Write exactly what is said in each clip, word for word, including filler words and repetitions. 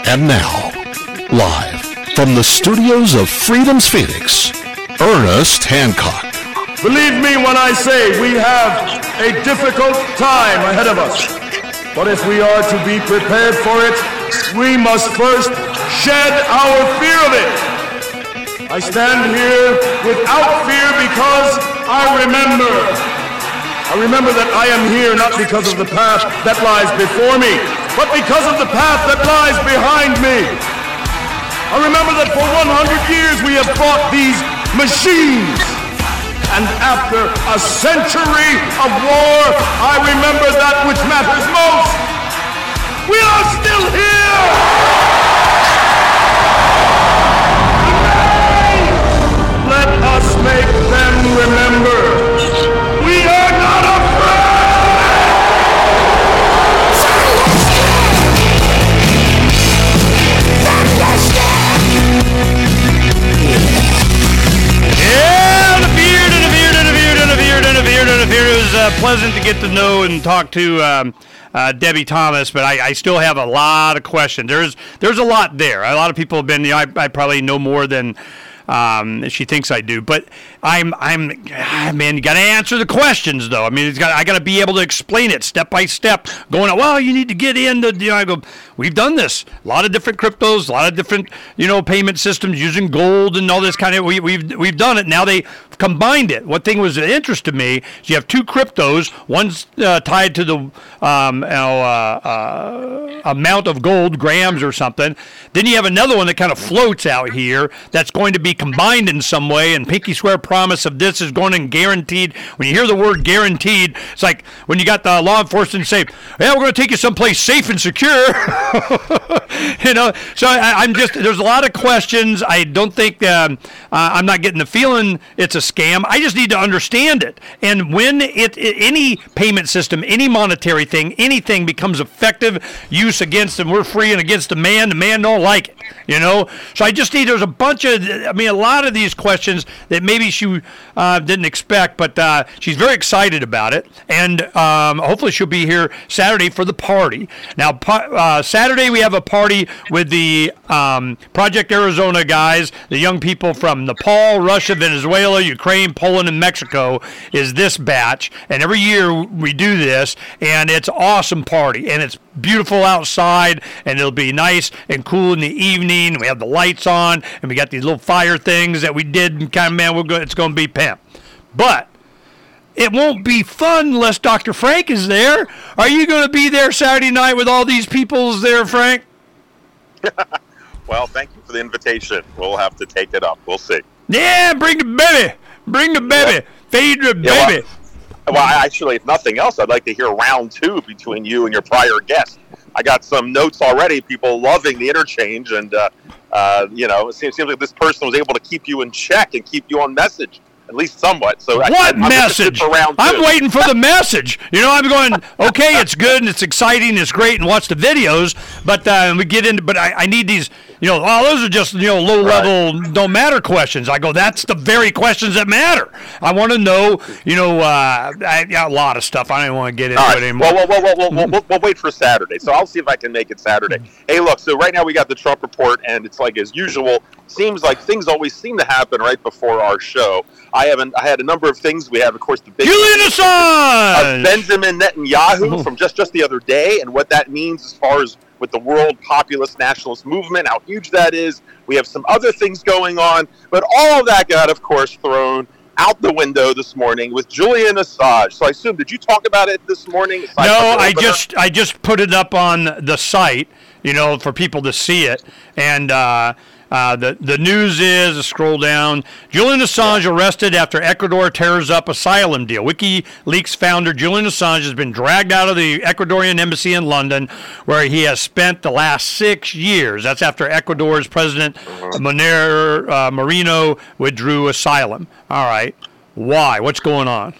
And now, live from the studios of Freedom's Phoenix, Ernest Hancock. Believe me when I say we have a difficult time ahead of us. But if we are to be prepared for it, we must first shed our fear of it. I stand here without fear because I remember. I remember that I am here not because of the path that lies before me, but because of the path that lies behind me. I remember that for one hundred years we have fought these machines. And after a century of war, I remember that which matters most. We are still here! Let us make them remember. We are not Yeah, the beard and the beard and the beard and the beard and the beard and the beard. It was uh, pleasant to get to know and talk to um, uh, Debbie Thomas, but I, I still have a lot of questions. There's there's a lot there. A lot of people have been. You know, I, I probably know more than um, she thinks I do, but I'm I'm ah, man. You got to answer the questions though. I mean, it's got I got to be able to explain it step by step. Going, well, you need to get into. You know, I go. We've done this. A lot of different cryptos, a lot of different, you know, payment systems using gold and all this kind of. We, we've we've done it. Now they combined it. One thing was of interest to me is you have two cryptos. One's uh, tied to the um, you know, uh, uh, amount of gold, grams or something. Then you have another one that kind of floats out here that's going to be combined in some way. And pinky swear promise of this is going to guaranteed. When you hear the word guaranteed, it's like when you got the law enforcement say, "Yeah, we're going to take you someplace safe and secure." You know, so I, I'm just, there's a lot of questions. I don't think, um, uh, I'm not getting the feeling it's a scam. I just need to understand it. And when it, it any payment system, any monetary thing, anything becomes effective use against them, we're free and against the man, the man don't like it, you know? So I just need, there's a bunch of, I mean, a lot of these questions that maybe she uh, didn't expect, but uh, she's very excited about it. And um, hopefully she'll be here Saturday for the party. Now, uh, Saturday we have a party with the um, Project Arizona guys, the young people from Nepal, Russia, Venezuela, Ukraine, Poland, and Mexico is this batch. And every year we do this, and it's an awesome party. And it's beautiful outside, and it'll be nice and cool in the evening. We have the lights on, and we got these little fire things that we did. And kind of, man, we're go- it's going to be pimp. But it won't be fun unless Doctor Frank is there. Are you going to be there Saturday night with all these peoples there, Frank? Well, thank you for the invitation. We'll have to take it up. We'll see. Yeah, bring the baby. Bring the baby. Yeah. Feed the yeah, baby. Well, well, actually, if nothing else, I'd like to hear round two between you and your prior guest. I got some notes already, people loving the interchange, and, uh, uh, you know, it seems, seems like this person was able to keep you in check and keep you on message. At least somewhat. So what I, I'm message? I'm waiting for the message. You know, I'm going, okay, it's good and it's exciting, it's great, and watch the videos, but uh, we get into, but I, I need these, you know, oh, those are just, you know, low-level, right. Don't matter questions. I go, that's the very questions that matter. I want to know, you know, uh, I, a lot of stuff. I don't want to get into right. it anymore. Well, well, well, well, well, we'll, we'll wait for Saturday. So I'll see if I can make it Saturday. Hey, look, so right now we got the Trump report, and it's like, as usual, seems like things always seem to happen right before our show. I haven't. I had a number of things. We have, of course, the big Julian Assange, of Benjamin Netanyahu from just, just the other day, and what that means as far as with the world populist nationalist movement, how huge that is. We have some other things going on, but all of that got, of course, thrown out the window this morning with Julian Assange. So I assume, did you talk about it this morning? No, I just I just put it up on the site, you know, for people to see it, and. Uh, Uh, the, the news is, scroll down, Julian Assange arrested after Ecuador tears up asylum deal. WikiLeaks founder Julian Assange has been dragged out of the Ecuadorian embassy in London, where he has spent the last six years. That's after Ecuador's President Manuel uh, Moreno withdrew asylum. All right. Why? What's going on?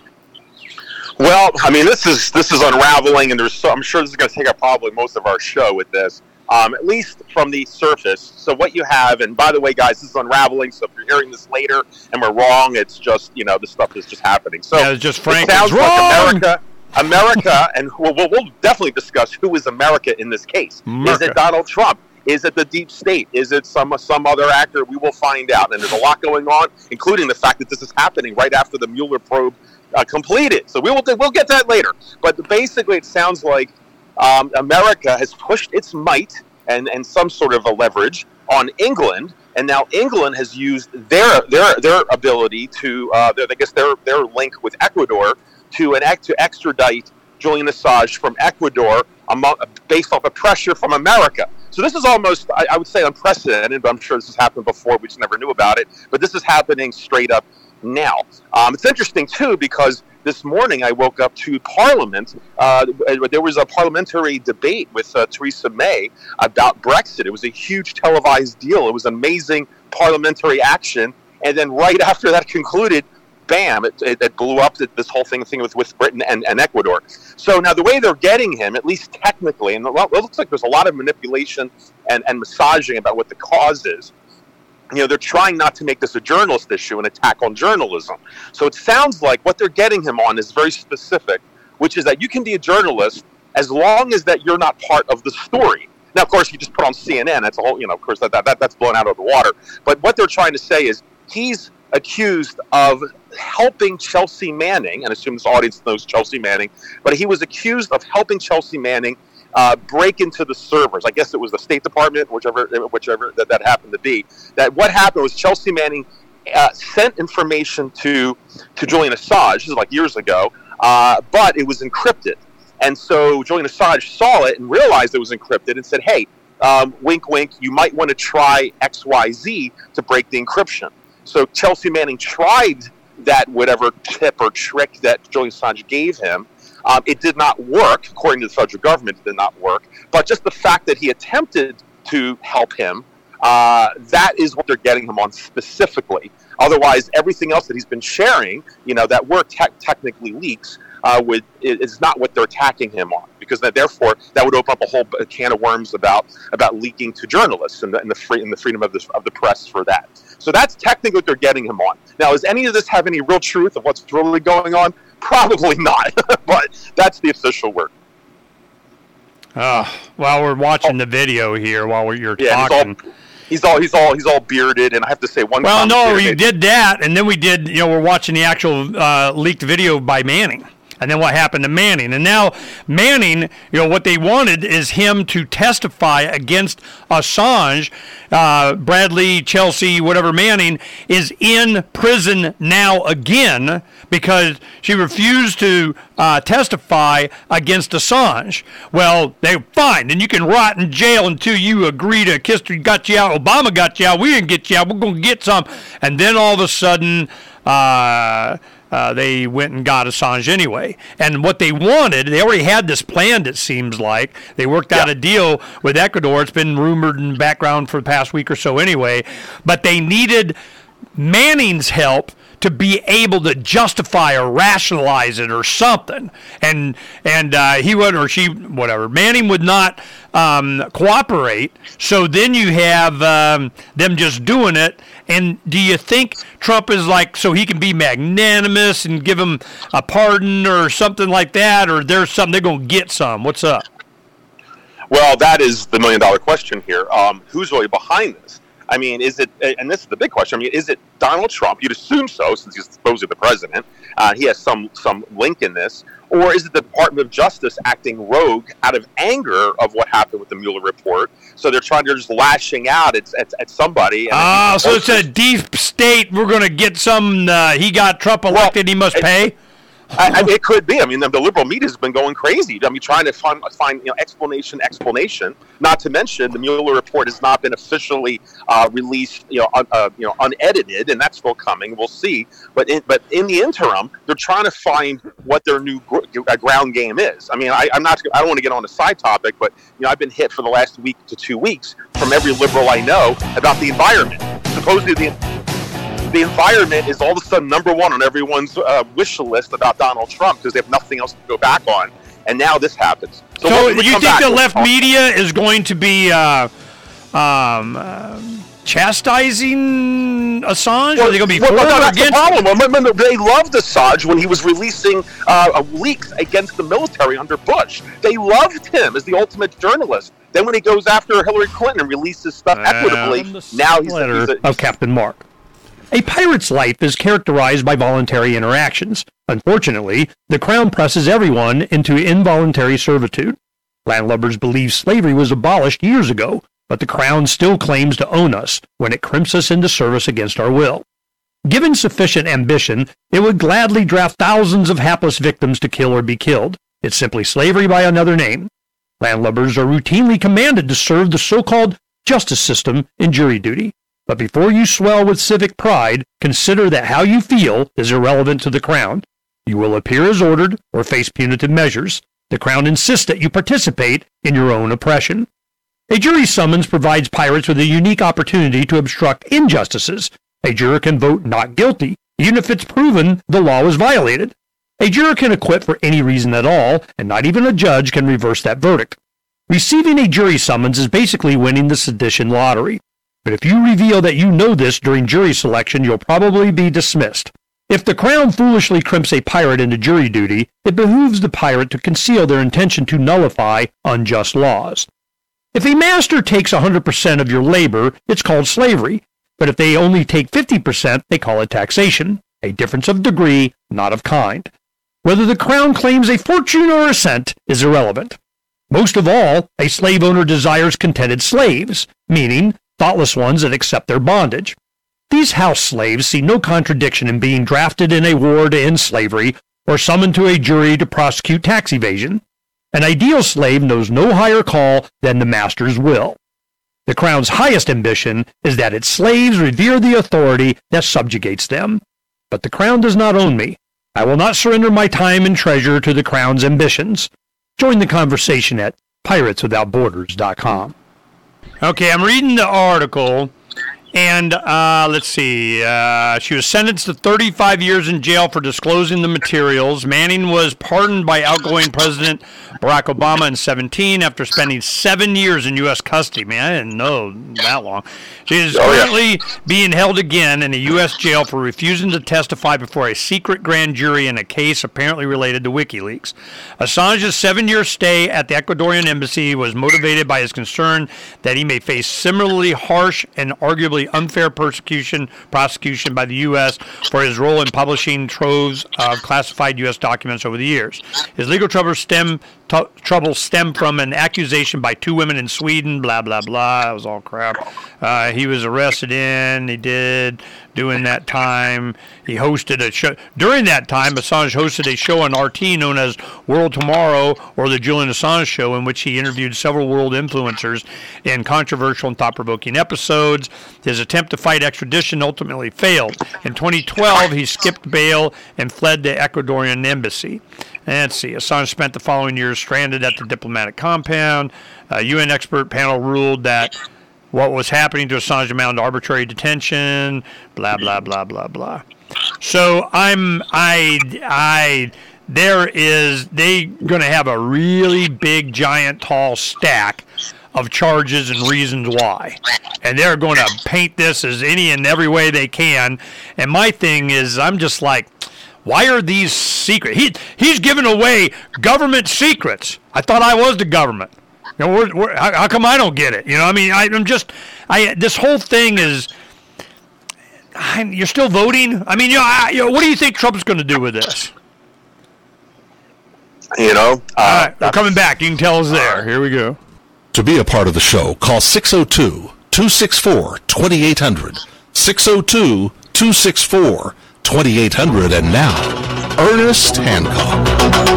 Well, I mean, this is this is unraveling, and there's so, I'm sure this is going to take up probably most of our show with this. Um, at least from the surface. So what you have, and by the way, guys, this is unraveling, so if you're hearing this later and we're wrong, it's just, you know, this stuff is just happening. So yeah, it's just Frank it sounds is like wrong. America, America, and we'll, we'll, we'll definitely discuss who is America in this case. America. Is it Donald Trump? Is it the deep state? Is it some some other actor? We will find out. And there's a lot going on, including the fact that this is happening right after the Mueller probe uh, completed. So we will we'll get to that later. But basically, it sounds like um, America has pushed its might and, and some sort of a leverage on England, and now England has used their their their ability to, uh, their, I guess their their link with Ecuador to an act to extradite Julian Assange from Ecuador among, based off of pressure from America. So this is almost, I, I would say, unprecedented, but I'm sure this has happened before. We just never knew about it. But this is happening straight up now. Um, it's interesting, too, because this morning I woke up to Parliament. Uh, there was a parliamentary debate with uh, Theresa May about Brexit. It was a huge televised deal. It was amazing parliamentary action. And then right after that concluded, bam, it, it, it blew up this whole thing, thing with, with Britain and, and Ecuador. So now the way they're getting him, at least technically, and it looks like there's a lot of manipulation and, and massaging about what the cause is. You know, they're trying not to make this a journalist issue, an attack on journalism. So it sounds like what they're getting him on is very specific, which is that you can be a journalist as long as that you're not part of the story. Now, of course, you just put on C N N. That's a whole, you know, of course, that, that that's blown out of the water. But what they're trying to say is he's accused of helping Chelsea Manning, and I assume this audience knows Chelsea Manning, but he was accused of helping Chelsea Manning uh, break into the servers. I guess it was the State Department, whichever whichever that, that happened to be. That what happened was Chelsea Manning uh, sent information to to Julian Assange, this is like years ago, uh, but it was encrypted. And so Julian Assange saw it and realized it was encrypted and said, hey, um, wink, wink, you might want to try X Y Z to break the encryption. So Chelsea Manning tried that whatever tip or trick that Julian Assange gave him. Um, it did not work, according to the federal government, it did not work. But just the fact that he attempted to help him, uh, that is what they're getting him on specifically. Otherwise, everything else that he's been sharing, you know, that were te- technically leaks, uh, would, is not what they're attacking him on. Because that, therefore, that would open up a whole can of worms about about leaking to journalists and the, and the, free, and the freedom of the, of the press for that. So that's technically what they're getting him on. Now, does any of this have any real truth of what's really going on? Probably not, but that's the official word. Uh, while we're watching oh. the video here, while we're, you're yeah, talking... He's all, he's all he's all he's all bearded, and I have to say one. Well, no, we did that, and then we did. You know, we're watching the actual uh, leaked video by Manning. And then what happened to Manning? And now Manning, you know, what they wanted is him to testify against Assange. Uh, Bradley, Chelsea, whatever Manning, is in prison now again because she refused to uh, testify against Assange. Well, they fine. Then you can rot in jail until you agree to kiss got you out. Obama got you out. We didn't get you out. We're going to get some. And then all of a sudden... Uh, Uh, they went and got Assange anyway. And what they wanted, they already had this planned, it seems like. They worked out yeah. a deal with Ecuador. It's been rumored in the background for the past week or so anyway. But they needed Manning's help to be able to justify or rationalize it or something. And and uh, he would, or she, whatever. Manning would not um, cooperate. So then you have um, them just doing it. And do you think Trump is like, so he can be magnanimous and give him a pardon or something like that? Or there's something, they're going to get some? What's up? Well, that is the million dollar question here. Um, who's really behind this? I mean, is it, and this is the big question, I mean, is it Donald Trump? You'd assume so, since he's supposedly the president. Uh, he has some, some link in this. Or is it the Department of Justice acting rogue out of anger of what happened with the Mueller report? So they're trying to just lashing out at, at, at somebody. Oh, so it's a deep state. We're going to get some, uh, he got Trump elected, well, he must pay? I, I mean, it could be. I mean, the, the liberal media has been going crazy. I mean, trying to find, find you know, explanation, explanation. Not to mention, the Mueller report has not been officially uh, released, you know, un, uh, you know, unedited, and that's still coming. We'll see. But in, but in the interim, they're trying to find what their new gr- ground game is. I mean, I, I'm not. I don't want to get on a side topic, but you know, I've been hit for the last week to two weeks from every liberal I know about the environment. Supposedly the. The environment is all of a sudden number one on everyone's uh, wish list about Donald Trump because they have nothing else to go back on, and now this happens. So, so you think back, the left media is going to be uh, um, uh, chastising Assange? Well, Are they going to be well, for well, or that's against? the problem. Remember, they loved Assange when he was releasing uh, leaks against the military under Bush. They loved him as the ultimate journalist. Then when he goes after Hillary Clinton and releases stuff Uh, equitably, now he's, letter he's a, of Captain Mark. A pirate's life is characterized by voluntary interactions. Unfortunately, the Crown presses everyone into involuntary servitude. Landlubbers believe slavery was abolished years ago, but the Crown still claims to own us when it crimps us into service against our will. Given sufficient ambition, it would gladly draft thousands of hapless victims to kill or be killed. It's simply slavery by another name. Landlubbers are routinely commanded to serve the so-called justice system in jury duty. But before you swell with civic pride, consider that how you feel is irrelevant to the Crown. You will appear as ordered or face punitive measures. The Crown insists that you participate in your own oppression. A jury summons provides pirates with a unique opportunity to obstruct injustices. A juror can vote not guilty, even if it's proven the law was violated. A juror can acquit for any reason at all, and not even a judge can reverse that verdict. Receiving a jury summons is basically winning the sedition lottery. But if you reveal that you know this during jury selection, you'll probably be dismissed. If the Crown foolishly crimps a pirate into jury duty, it behooves the pirate to conceal their intention to nullify unjust laws. If a master takes one hundred percent of your labor, it's called slavery. But if they only take fifty percent, they call it taxation, a difference of degree, not of kind. Whether the Crown claims a fortune or a cent is irrelevant. Most of all, a slave owner desires contented slaves, meaning thoughtless ones that accept their bondage. These house slaves see no contradiction in being drafted in a war to end slavery or summoned to a jury to prosecute tax evasion. An ideal slave knows no higher call than the master's will. The Crown's highest ambition is that its slaves revere the authority that subjugates them. But the Crown does not own me. I will not surrender my time and treasure to the Crown's ambitions. Join the conversation at pirates without borders dot com. Okay, I'm reading the article, and uh, let's see. Uh, she was sentenced to thirty-five years in jail for disclosing the materials. Manning was pardoned by outgoing President Barack Obama in seventeen after spending seven years in U S custody. Man, I didn't know that long. She is Oh, yeah. currently being held again in a U S jail for refusing to testify before a secret grand jury in a case apparently related to WikiLeaks. Assange's seven-year stay at the Ecuadorian embassy was motivated by his concern that he may face similarly harsh and arguably unfair persecution prosecution by the U S for his role in publishing troves of classified U S documents over the years. His legal troubles stem t- troubles stem from an accusation by two women in Sweden. Blah blah blah. That was all crap. Uh, he was arrested in. He did during that time. He hosted a show during that time. Assange hosted a show on R T known as World Tomorrow, or the Julian Assange Show, in which he interviewed several world influencers in controversial and thought-provoking episodes. His attempt to fight extradition ultimately failed. In twenty twelve, he skipped bail and fled the Ecuadorian embassy. And let's see, Assange spent the following years stranded at the diplomatic compound. A U N expert panel ruled that what was happening to Assange amounted to arbitrary detention, blah, blah, blah, blah, blah. So I'm, I, I, there is, they going to have a really big, giant, tall stack of charges and reasons why. And they're going to paint this as any and every way they can. And my thing is, I'm just like, why are these secret? He, he's giving away government secrets. I thought I was the government. You know, we're, we're, how, how come I don't get it? You know, I mean, I, I'm just, I. This whole thing is, I, you're still voting? I mean, you know, I, you know, what do you think Trump's going to do with this? You know? Uh, All right, we're coming back. You can tell us there. Here we go. To be a part of the show, call six oh two, two six four, two eight hundred. six oh two, two six four, two eight hundred. And now, Ernest Hancock.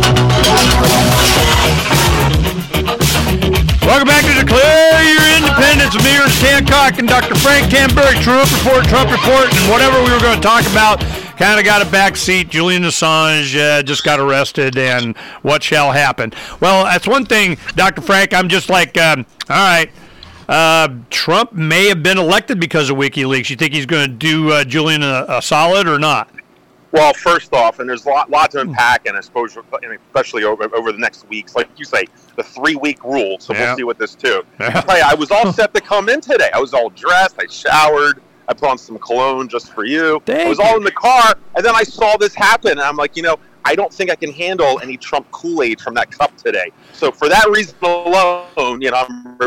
Welcome back to Declare Your Independence with me, Ernest Hancock, and Doctor Frank Tamburri. Trump Report, Trump Report, and whatever we were going to talk about kind of got a backseat. Julian Assange uh, just got arrested, and what shall happen? Well, that's one thing, Doctor Frank. I'm just like, um, all right, uh, Trump may have been elected because of WikiLeaks. You think he's going to do uh, Julian a, a solid or not? Well, first off, and there's a lot, lot to unpack, and I suppose, and especially over, over the next weeks, like you say, the three-week rule. So yeah. we'll see what this too. Yeah. I was all set to come in today. I was all dressed. I showered. I put on some cologne just for you. Thank I was all in the car, and then I saw this happen, and I'm like, you know, I don't think I can handle any Trump Kool-Aid from that cup today. So for that reason alone, you know, I'm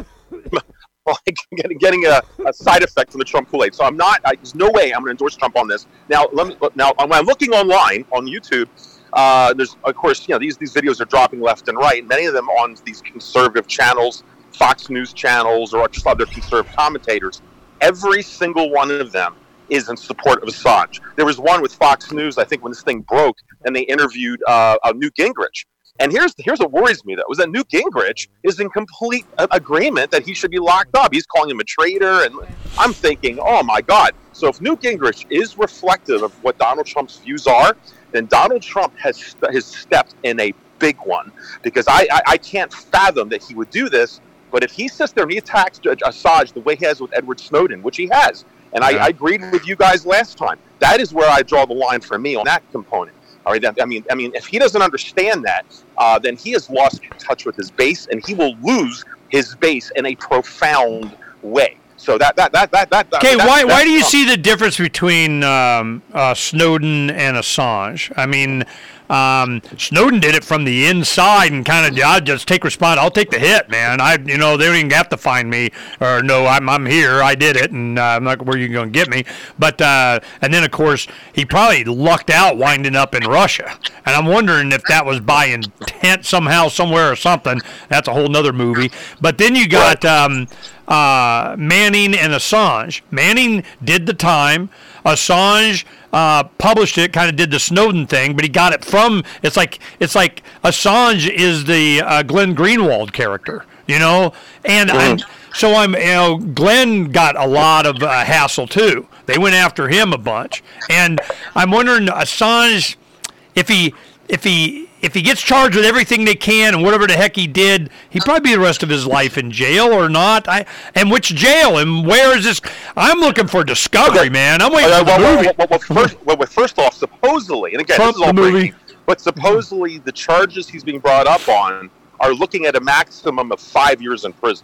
like getting, getting a, a side effect from the Trump Kool-Aid. So I'm not. I, there's no way I'm going to endorse Trump on this. Now, let me. Now, when I'm looking online on YouTube, uh, there's of course, you know, these these videos are dropping left and right. Many of them on these conservative channels, Fox News channels, or just other conservative commentators. Every single one of them is in support of Assange. There was one with Fox News, I think, when this thing broke, and they interviewed uh, uh, Newt Gingrich. And here's here's what worries me, though, is that Newt Gingrich is in complete agreement that he should be locked up. He's calling him a traitor, and I'm thinking, oh, my God. So if Newt Gingrich is reflective of what Donald Trump's views are, then Donald Trump has, has stepped in a big one, because I, I, I can't fathom that he would do this. But if he sits there and he attacks Assange the way he has with Edward Snowden, which he has, and I, I agreed with you guys last time, that is where I draw the line for me on that component. All right, I mean, I mean, if he doesn't understand that, uh, then he has lost touch with his base, and he will lose his base in a profound way. So that that that that that. Okay, that, why why do you Trump. see the difference between um, uh, Snowden and Assange? I mean, um, Snowden did it from the inside and kind of, I just take response. I'll take the hit, man. I, you know, they don't even have to find me, or no, I'm I'm here. I did it, and uh, I'm not where you're going to get me. But uh, and then of course he probably lucked out winding up in Russia, and I'm wondering if that was by intent somehow, somewhere, or something. That's a whole nother movie. But then you got. Um, Uh, Manning and Assange. Manning did the time. Assange uh, published it, kind of did the Snowden thing, but he got it from. It's like it's like Assange is the uh, Glenn Greenwald character, you know. And mm. I'm, so I'm, you know, Glenn got a lot of uh, hassle too. They went after him a bunch, and I'm wondering Assange, if he if he. If he gets charged with everything they can and whatever the heck he did, he'd probably be the rest of his life in jail or not. I and which jail and where is this? I'm looking for Discovery, okay. man. I'm waiting uh, for the well, movie. Well, well, well, first, well, first off, supposedly, and again, Trump, this is all the movie. breaking, but supposedly the charges he's being brought up on are looking at a maximum of five years in prison.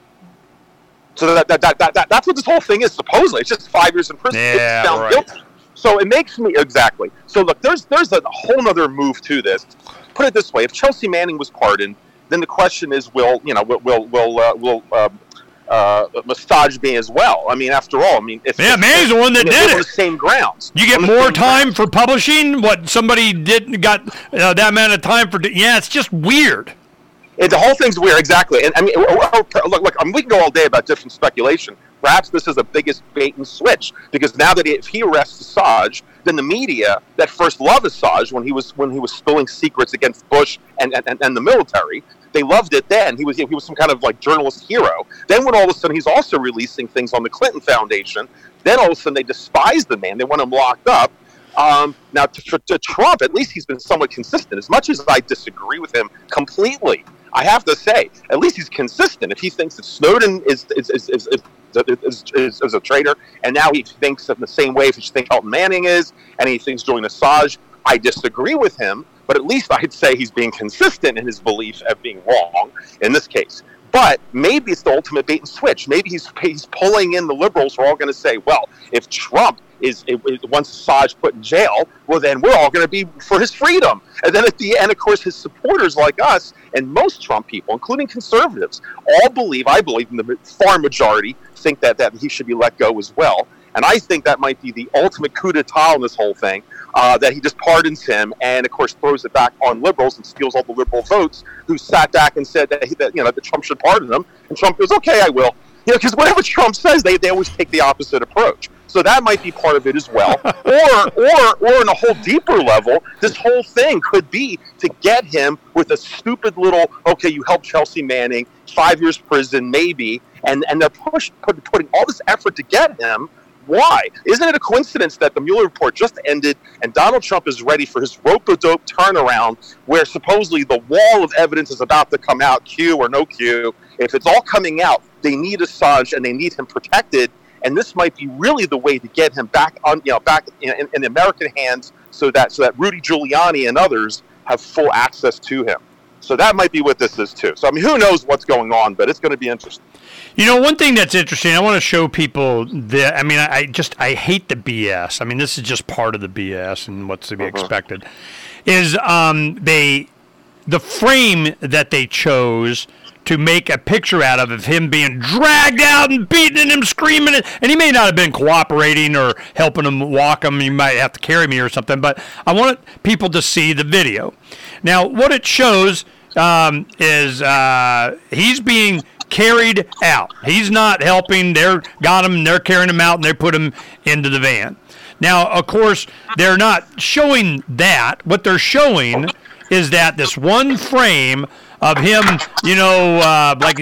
So that, that, that, that, that that's what this whole thing is, supposedly. It's just five years in prison. Yeah, it's found right. guilty. So it makes me, exactly. So look, there's there's a whole other move to this. Put it this way: if Chelsea Manning was pardoned, then the question is, will you know, will will will uh, will uh, uh, massage me as well? I mean, after all, I mean, if yeah, if, Manning's the one that if, did it. it. On the same grounds. You get more time grounds. for publishing what somebody did got uh, that amount of time for. Yeah, it's just weird. It, the whole thing's weird, exactly. And I mean, look, look, I mean, we can go all day about different speculation. Perhaps this is the biggest bait and switch, because now that if he arrests Assange, then the media that first loved Assange when he was when he was spilling secrets against Bush and, and, and the military, they loved it then. He was he was some kind of like journalist hero. Then when all of a sudden he's also releasing things on the Clinton Foundation, then all of a sudden they despise the man. They want him locked up. Um, now, to, to Trump, at least he's been somewhat consistent. As much as I disagree with him completely, I have to say, at least he's consistent. If he thinks that Snowden is is is is, is, is, is, is a traitor, and now he thinks of the same way if he thinks Elton Manning is, and he thinks Julian Assange, I disagree with him, but at least I'd say he's being consistent in his belief of being wrong in this case. But maybe it's the ultimate bait and switch. Maybe he's he's pulling in the liberals who are all going to say, well, if Trump is, is once Assange put in jail, well, then we're all going to be for his freedom. And then at the end, of course, his supporters like us and most Trump people, including conservatives, all believe, I believe, in the far majority, think that, that he should be let go as well. And I think that might be the ultimate coup d'etat in this whole thing, uh, that he just pardons him and, of course, throws it back on liberals and steals all the liberal votes who sat back and said that, he, that you know, that Trump should pardon him. And Trump goes, okay, I will. You know, because whatever Trump says, they, they always take the opposite approach. So that might be part of it as well. Or, or, or on a whole deeper level, this whole thing could be to get him with a stupid little, okay, you helped Chelsea Manning, five years prison, maybe, and, and they're push, put, putting all this effort to get him. Why? Isn't it a coincidence that the Mueller report just ended and Donald Trump is ready for his rope-a-dope turnaround where supposedly the wall of evidence is about to come out, Q or no Q? If it's all coming out, they need Assange and they need him protected. And this might be really the way to get him back on, you know, back in, in the American hands, so that so that Rudy Giuliani and others have full access to him. So that might be what this is too. So I mean, who knows what's going on, but it's going to be interesting. You know, one thing that's interesting, I want to show people that, I mean, I, I just, I hate the B S. I mean, this is just part of the B S and what's to be uh-huh. expected, is um, they, the frame that they chose to make a picture out of, of him being dragged out and beaten and him screaming, and he may not have been cooperating or helping him walk him, you might have to carry me or something, but I want people to see the video. Now, what it shows um, is uh, he's being carried out. He's not helping. They're got him, and they're carrying him out, and they put him into the van. Now, of course, they're not showing that. What they're showing is that this one frame of him, you know, uh, like,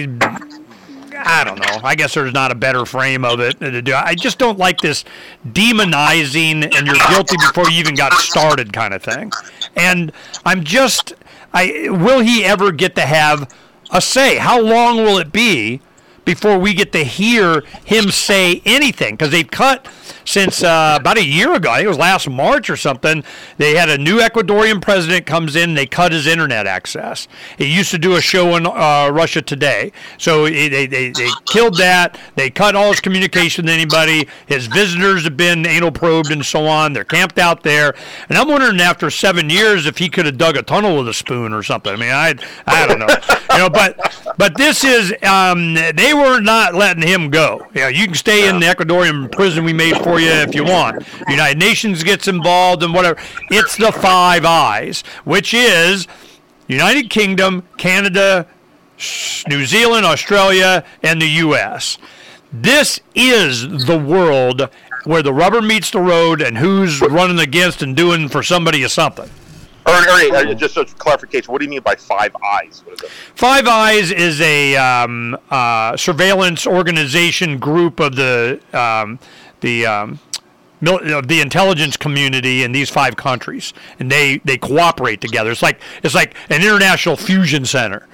I don't know. I guess there's not a better frame of it to do. I just don't like this demonizing and you're guilty before you even got started kind of thing. And I'm just, I will he ever get to have a say? How long will it be before we get to hear him say anything? Because they've cut since uh, about a year ago. I think it was last March or something. They had a new Ecuadorian president comes in. They cut his internet access. He used to do a show on uh, Russia Today. So they, they, they killed that. They cut all his communication with anybody. His visitors have been anal probed and so on. They're camped out there. And I'm wondering after seven years if he could have dug a tunnel with a spoon or something. I mean, I I don't know. you know, but but this is um, they were not letting him go. You know, you can stay in the Ecuadorian prison we made for you if you want. United Nations gets involved and whatever. It's the Five Eyes, which is United Kingdom, Canada, New Zealand, Australia, and the U S. This is the world where the rubber meets the road and who's running against and doing for somebody or something. Ernie, Ernie, just a clarification. What do you mean by Five Eyes? What is it? Five Eyes is a um, uh, surveillance organization group of the um, the um, of the intelligence community in these five countries, and they, they cooperate together. It's like it's like an international fusion center.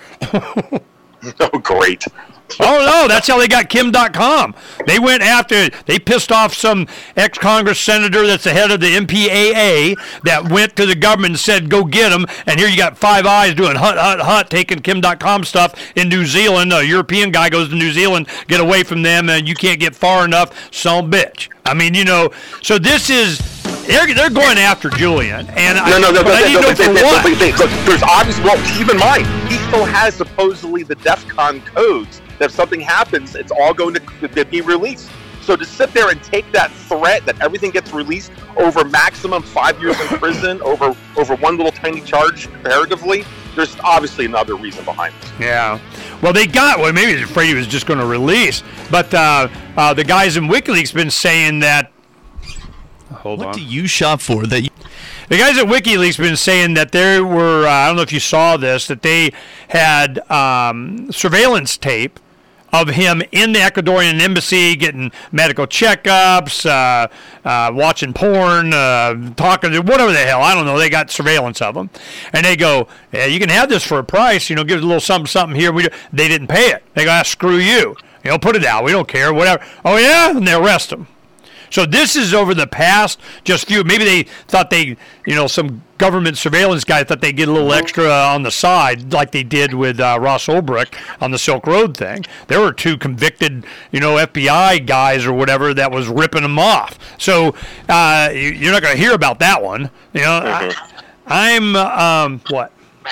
Oh, great. Oh, no, that's how they got Kim dot com. They went after, they pissed off some ex-Congress senator that's the head of the M P A A that went to the government and said, go get him. And here you got Five Eyes doing hut, hut, hut, taking Kim dot com stuff in New Zealand. A European guy goes to New Zealand, get away from them, and you can't get far enough, son of a bitch. I mean, you know, so this is, they're, they're going after Julian. And no, I, no, no, but no, I need no, to know no, for no, what. no, no, no, no, there's obviously, well, keep in mind, he still has supposedly the DEFCON codes. That if something happens, it's all going to be released. So to sit there and take that threat that everything gets released over maximum five years in prison, over over one little tiny charge comparatively, there's obviously another reason behind this. Yeah. Well, they got, well, maybe he's afraid he was just going to release. But uh, uh, the guys in WikiLeaks been saying that, hold what on. do you shop for that you... The guys at WikiLeaks been saying that there were, uh, I don't know if you saw this, that they had um, surveillance tape of him in the Ecuadorian embassy getting medical checkups, uh, uh, watching porn, uh, talking to whatever the hell. I don't know. They got surveillance of him. And they go, yeah, you can have this for a price. You know, give us a little something, something here. We do. They didn't pay it. They go, ah, screw you. You know, put it out. We don't care, whatever. Oh, yeah? And they arrest him. So this is over the past just few. Maybe they thought they, you know, some government surveillance guy thought they'd get a little extra on the side, like they did with uh, Ross Ulbricht on the Silk Road thing. There were two convicted, you know, F B I guys or whatever that was ripping them off. So uh, you're not going to hear about that one. You know, mm-hmm. I, I'm um, what?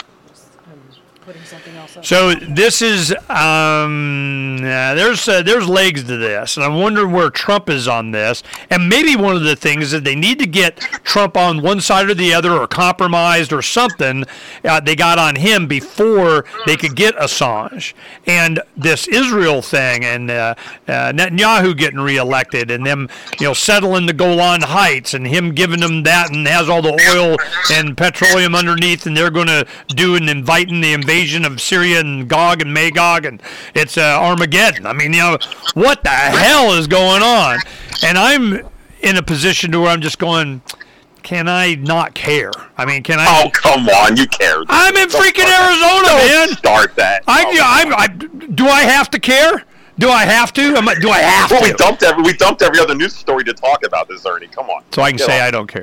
Something else up. So this is um, uh, there's uh, there's legs to this, and I'm wondering where Trump is on this. And maybe one of the things is they need to get Trump on one side or the other, or compromised, or something. Uh, they got on him before they could get Assange. And this Israel thing, and uh, uh, Netanyahu getting reelected, and them you know settling the Golan Heights, and him giving them that, and has all the oil and petroleum underneath, and they're going to do and inviting the invasion of Syria and Gog and Magog, and it's uh, Armageddon. I mean, you know, what the hell is going on? And I'm in a position to where I'm just going, can I not care? I mean, can I? Oh, come on, you care. I'm in freaking Arizona, Don't man. Start that. I, oh, I, I, do I have to care? Do I have to? Am I, do I have well, to? we dumped every we dumped every other news story to talk about this, Ernie. Come on. So I can Get say on. I don't care.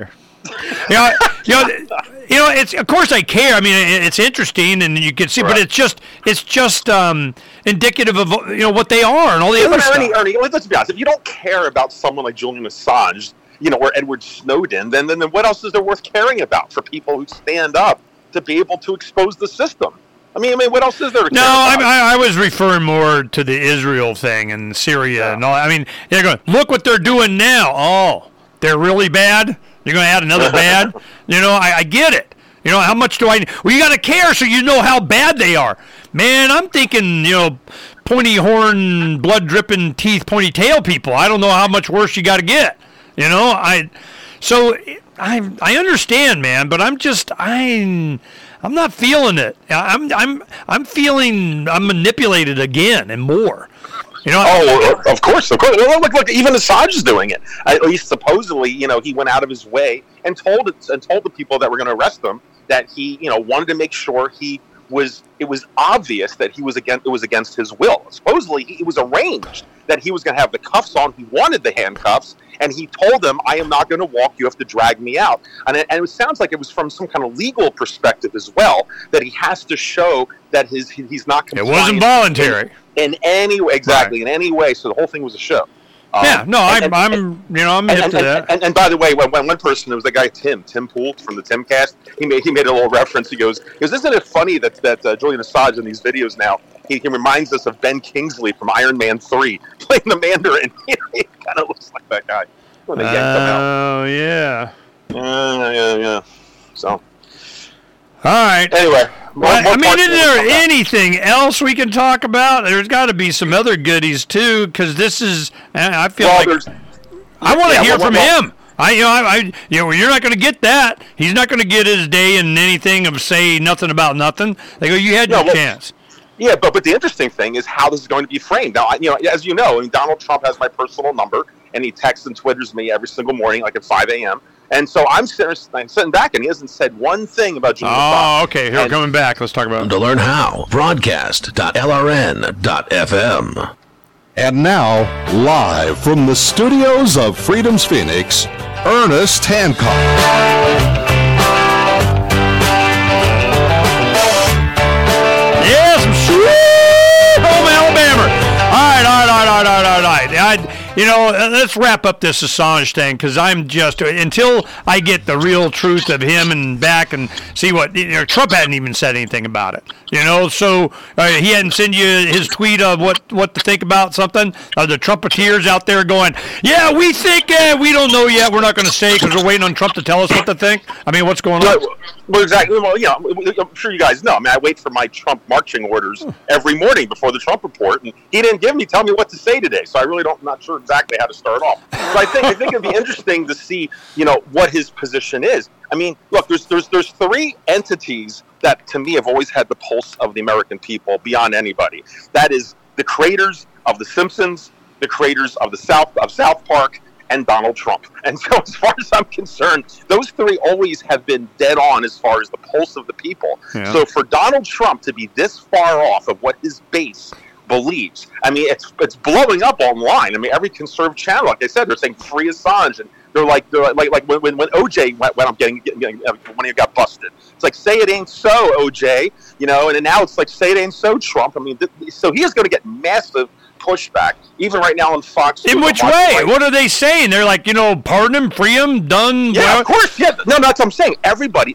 you know, you know, you know. It's of course I care. I mean, it, it's interesting, and you can see, right. but it's just, it's just um, indicative of you know what they are and all the yeah, other but Ernie, stuff. Ernie, let's be honest. If you don't care about someone like Julian Assange, you know, or Edward Snowden, then then, then what else is there worth caring about for people who stand up to be able to expose the system? I mean, I mean, what else is there to no, care about? I, I was referring more to the Israel thing and Syria yeah. and all. I mean, they're going, look what they're doing now. Oh, they're really bad? You're going to add another bad? You know, I, I get it. You know, how much do I – well, you got to care so you know how bad they are. Man, I'm thinking, you know, pointy horn, blood-dripping teeth, pointy tail people. I don't know how much worse you got to get. You know, I – so I I understand, man, but I'm just – I'm – I'm not feeling it. I'm I'm I'm feeling I'm manipulated again and more. You know. Oh, of course, of course. Look, look, even Assange is doing it. At least supposedly, you know, he went out of his way and told it and told the people that were going to arrest him that he, you know, wanted to make sure he was. It was obvious that he was against. It was against his will. Supposedly, he, it was arranged that he was going to have the cuffs on. He wanted the handcuffs. And he told them, I am not going to walk. You have to drag me out. And it, and it sounds like it was from some kind of legal perspective as well, that he has to show that his he's not compliant. It wasn't voluntary. In, in any way, exactly, right. in any way. So the whole thing was a show. Um, yeah, no, and, I'm, and, I'm, you know, I'm and, hip and, to that. And, and, and by the way, when, when one person, it was the guy Tim, Tim Pool from the Timcast, he made he made a little reference. He goes, he goes isn't it funny that, that uh, Julian Assange in these videos now, he, he reminds us of Ben Kingsley from Iron Man three, playing the Mandarin. He kind of looks like that guy. When they yanked them out. Oh, yeah. Yeah, yeah, yeah. So. All right. Anyway. More, well, more I mean, is there anything else we can talk about? There's got to be some other goodies, too, because this is, I feel well, like, I want to yeah, hear well, from well, him. I, you know, I, I, you know, you're not going to get that. He's not going to get his day in anything of say nothing about nothing. They go, you had no, your well, chance. Yeah, but but the interesting thing is how this is going to be framed. Now, you know, as you know, I mean, Donald Trump has my personal number, and he texts and twitters me every single morning, like at five a.m. And so I'm sitting, I'm sitting back, and he hasn't said one thing about Julian Assange. Oh, okay. Here, and, coming back. Let's talk about it. To learn how, broadcast dot L R N dot F M. And now, live from the studios of Freedom's Phoenix, Ernest Hancock. Yes, sweet home Alabama. All right, all right, all right, all right, all right. I, you know, let's wrap up this Assange thing because I'm just until I get the real truth of him and back and see what you know, Trump hadn't even said anything about it. You know, so uh, he hadn't sent you his tweet of what, what to think about something. Are the Trumpeteers out there going, yeah, we think uh, we don't know yet. We're not going to say because we're waiting on Trump to tell us what to think. I mean, what's going on? Well, well, exactly. Well, yeah, I'm sure you guys know. I mean, I wait for my Trump marching orders every morning before the Trump report, and he didn't give me tell me what to say today. So I really don't, I'm not sure exactly how to start off. So I think I think it'd be interesting to see, you know, what his position is. I mean, look, there's there's there's three entities that to me have always had the pulse of the American people beyond anybody. That is the creators of The Simpsons, the creators of the South of South Park, and Donald Trump. And so as far as I'm concerned, those three always have been dead on as far as the pulse of the people. Yeah. So for Donald Trump to be this far off of what his base believes, I mean, it's it's blowing up online. I mean, every conservative channel, like I said, they're saying free Assange, and they're like, they're like, like when when O J went, went up getting, getting, getting when he got busted. It's like, say it ain't so, O J, you know, and then now it's like, say it ain't so, Trump. I mean, th- so he is going to get massive pushback, even right now on Fox. In which way? Right. What are they saying? They're like, you know, pardon him, free him, done. Yeah, well. Of course. Yeah, no, no, that's what I'm saying. Everybody,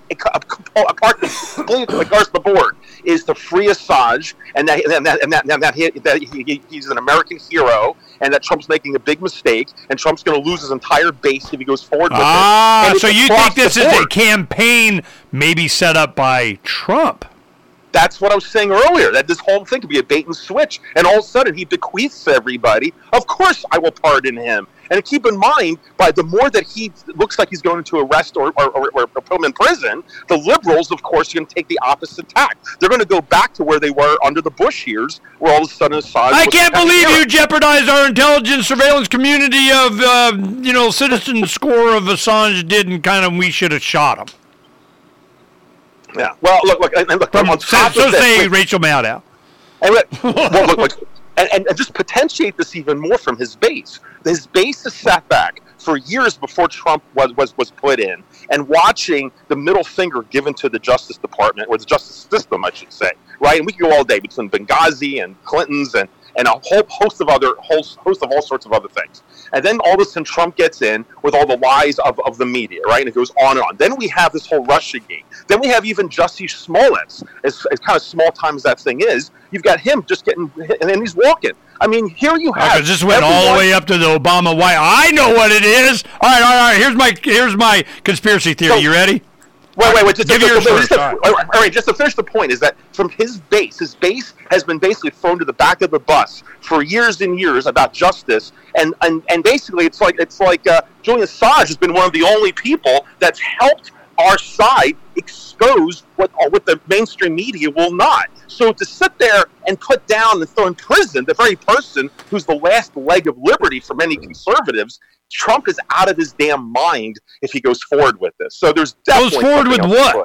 apart completely across the board, is to free Assange, and that and that and that, and that, he, that he, he's an American hero, and that Trump's making a big mistake, and Trump's going to lose his entire base if he goes forward with ah, it. Ah, so you think this is a campaign maybe set up by Trump? That's what I was saying earlier, that this whole thing could be a bait and switch. And all of a sudden, he bequeaths everybody, of course I will pardon him. And keep in mind, by the more that he looks like he's going to arrest or, or, or, or put him in prison, the liberals, of course, are going to take the opposite tack. They're going to go back to where they were under the Bush years, where all of a sudden Assange I can't believe you jeopardized our intelligence surveillance community of, uh, you know, citizen score of Assange did, and kind of we should have shot him. Yeah. Well, look, look, and look. From, on top so of this, say look, Rachel Maddow. And look, well, look, look and, and, and just potentiate this even more from his base. His base is sat back for years before Trump was, was, was put in, and watching the middle finger given to the Justice Department, or the justice system, I should say, right? And we can go all day between Benghazi and Clinton's and, and a whole host of other host, host of all sorts of other things. And then all of a sudden Trump gets in with all the lies of, of the media, right? And it goes on and on. Then we have this whole Russiagate. Then we have even Jussie Smollett, as, as kind of small time as that thing is. You've got him just getting, and then he's walking. I mean, here you have. Because this went all the way up to the Obama White. I know what it is. All right, all right, all right. Here's my here's my conspiracy theory. So, you ready? Wait, wait, wait. Just, Give just, yours just, first. just, All all, right. all right, just to finish the point is that from his base, his base has been basically thrown to the back of the bus for years and years about justice, and and, and basically it's like it's like uh, Julian Assange has been one of the only people that's helped our side expose what what the mainstream media will not. So to sit there and put down and throw in prison the very person who's the last leg of liberty for many conservatives, Trump is out of his damn mind if he goes forward with this. So there's definitely goes forward with what?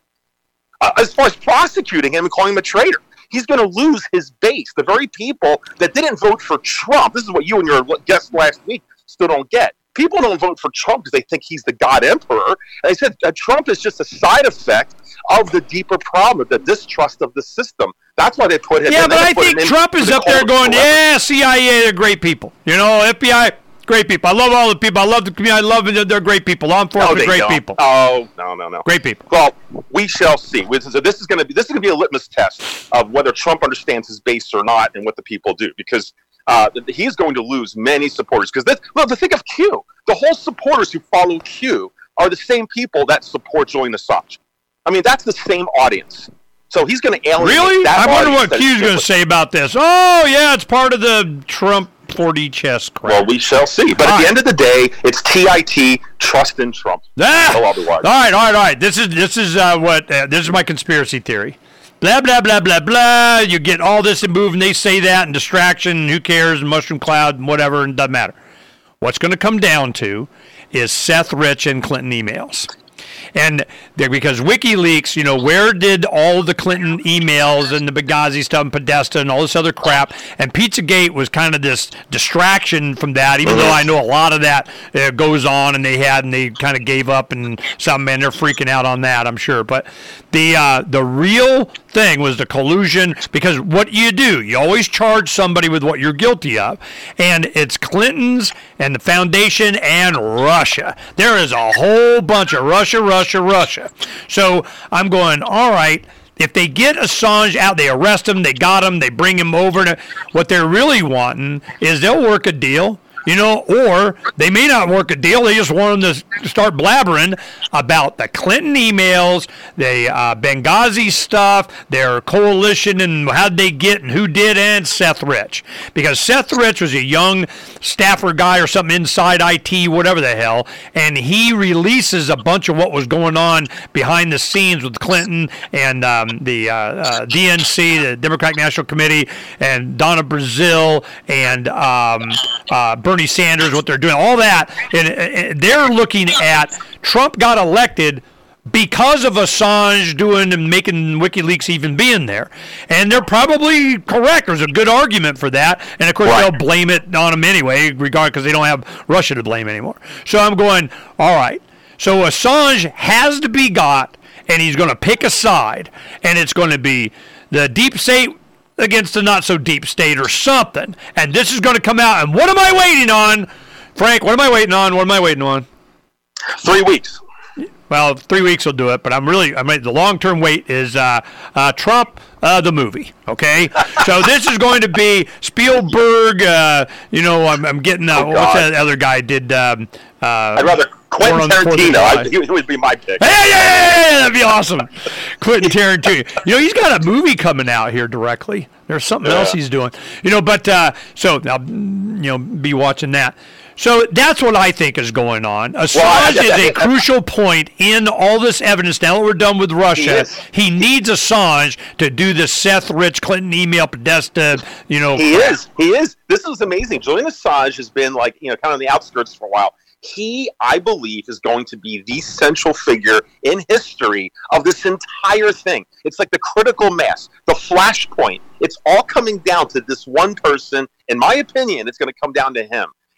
Uh, as far as prosecuting him and calling him a traitor, he's going to lose his base. The very people that didn't vote for Trump. This is what you and your guest last week still don't get. People don't vote for Trump because they think he's the God Emperor. And they said uh, Trump is just a side effect of the deeper problem, the distrust of the system. That's why they put him yeah, in. Yeah, but I think Trump is up there going, yeah, C I A, they're great people. You know, F B I, great people. I love all the people. I love the community. I love them. They're great people. Law enforcement, no, great don't. people. Oh, no, no, no. Great people. Well, we shall see. So this is going to be this is going to be a litmus test of whether Trump understands his base or not and what the people do, because uh, he's going to lose many supporters. Because this, look, to think of Q, the whole supporters who follow Q are the same people that support Julian Assange. I mean, that's the same audience. So he's going to alienate really? that I wonder what audience Q's going to say about this. Oh, yeah, it's part of the Trump four D chess crap. Well, we shall see. But all at right. the end of the day, it's T I T, trust in Trump. Ah! No otherwise. All right, all right, all right. This is this is uh, what uh, this is my conspiracy theory. Blah blah blah blah blah. You get all this and move, and they say that, and distraction, and who cares, and mushroom cloud, and whatever, and it doesn't matter. What's going to come down to is Seth Rich and Clinton emails. And because WikiLeaks, you know, where did all the Clinton emails and the Benghazi stuff and Podesta and all this other crap, and Pizzagate was kind of this distraction from that, even though I know a lot of that uh, goes on and they had and they kind of gave up and some, man, they're freaking out on that, I'm sure. But the uh, the real thing was the collusion, because what you do, you always charge somebody with what you're guilty of, and it's Clinton's and the foundation and Russia. There is a whole bunch of Russia, Russia, Russia. So I'm going, all right, if they get Assange out, they arrest him, they got him, they bring him over. To, what they're really wanting is they'll work a deal. You know, or they may not work a deal. They just want them to start blabbering about the Clinton emails, the uh, Benghazi stuff, their coalition, and how did they get and who did, and Seth Rich. Because Seth Rich was a young staffer guy or something inside I T, whatever the hell, and he releases a bunch of what was going on behind the scenes with Clinton and um, the uh, uh, D N C, the Democratic National Committee, and Donna Brazile, and um, uh, Bernie Bernie Sanders, what they're doing, all that, and, and they're looking at Trump got elected because of Assange doing and making WikiLeaks even being there. And they're probably correct. There's a good argument for that. And, of course, right. They'll blame it on him anyway, regardless, because they don't have Russia to blame anymore. So I'm going, all right. So Assange has to be got, and he's going to pick a side, and it's going to be the deep state against the not-so-deep state or something. And this is going to come out. And what am I waiting on? Frank, what am I waiting on? What am I waiting on? Three weeks. Well, three weeks will do it, but I'm really, I mean, the long-term wait is uh, uh, Trump, uh, the movie, okay? So this is going to be Spielberg, uh, you know, I'm, I'm getting, uh, oh, what's that other guy did? Um, uh, I'd rather Quentin Tarantino. I, he would be my pick. Hey, yeah, yeah, yeah, that'd be awesome. Quentin Tarantino. You know, he's got a movie coming out here directly. There's something yeah. else he's doing. You know, but, uh, so, I'll, you know, be watching that. So that's what I think is going on. Assange well, I, I, is a crucial point in all this evidence. Now that we're done with Russia, he, he needs Assange to do the Seth Rich Clinton email Podesta, you know. He crap. is. He is. This is amazing. Julian Assange has been like, you know, kind of on the outskirts for a while. He, I believe, is going to be the central figure in history of this entire thing. It's like the critical mass, the flashpoint. It's all coming down to this one person. In my opinion, it's going to come down to him.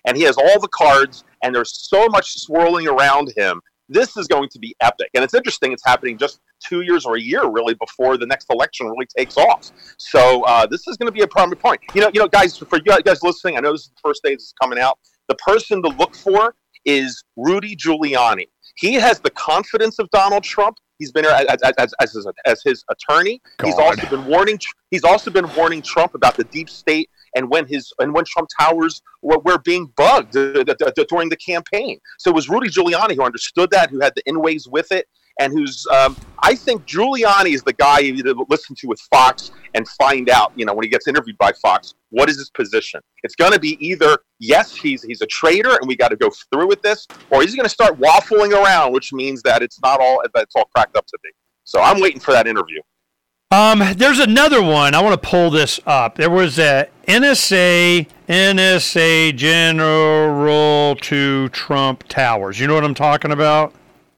and he has all the cards, and there's so much swirling around him. This is going to be epic. And it's interesting, it's happening just two years or a year, really, before the next election really takes off. So uh, this is going to be a primary point. You know, you know, guys, for you guys listening, I know this is the first day this is coming out. The person to look for is Rudy Giuliani. He has the confidence of Donald Trump. He's been there as, as, as, as, his, as his attorney. God. He's also been warning. He's also been warning Trump about the deep state and when his and when Trump Towers were, were being bugged uh, during the campaign. So it was Rudy Giuliani who understood that, who had the in-ways with it, and who's um, I think Giuliani is the guy you need to listen to with Fox and find out, you know, when he gets interviewed by Fox, what is his position? It's going to be either, yes, he's he's a traitor and we got to go through with this, or he's going to start waffling around, which means that it's not all that it's all cracked up to be. So I'm waiting for that interview. Um, there's another one. I want to pull this up. There was a N S A N S A General to Trump Towers. You know what I'm talking about?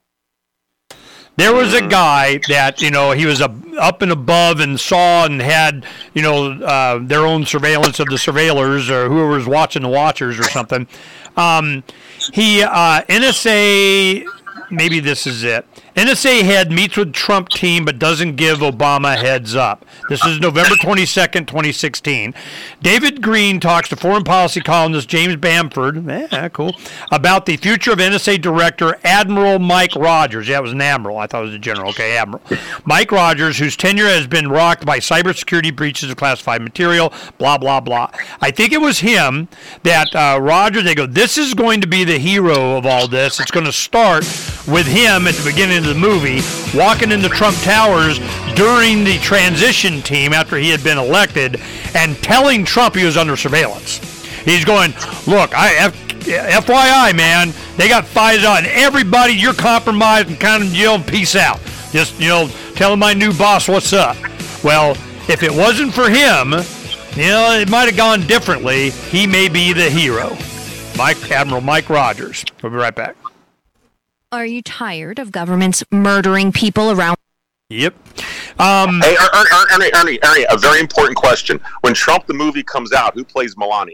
There was a guy that, you know, he was a, up and above and saw and had, you know, uh, their own surveillance of the surveillors or whoever was watching the watchers or something. Um, he, uh, N S A, maybe this is it. N S A head meets with Trump team but doesn't give Obama heads up. This is November twenty-second, twenty sixteen. David Green talks to foreign policy columnist James Bamford, yeah, cool, about the future of N S A Director Admiral Mike Rogers. Yeah, it was an admiral. I thought it was a general. Okay, Admiral. Mike Rogers, whose tenure has been rocked by cybersecurity breaches of classified material, blah, blah, blah. I think it was him that uh, Rogers, they go, this is going to be the hero of all this. It's going to start with him at the beginning of the movie walking into Trump Towers during the transition team after he had been elected and telling Trump he was under surveillance. He's going, look, I F, F Y I, man, they got files on everybody. You're compromised and kind of, you know, peace out. Just, you know, telling my new boss what's up. Well, if it wasn't for him, you know, it might have gone differently. He may be the hero. Mike Admiral Mike Rogers. We'll be right back. Are you tired of governments murdering people around? Yep. Um, hey, er, er, Ernie, Ernie, Ernie, a very important question. When Trump the movie comes out, who plays Melania?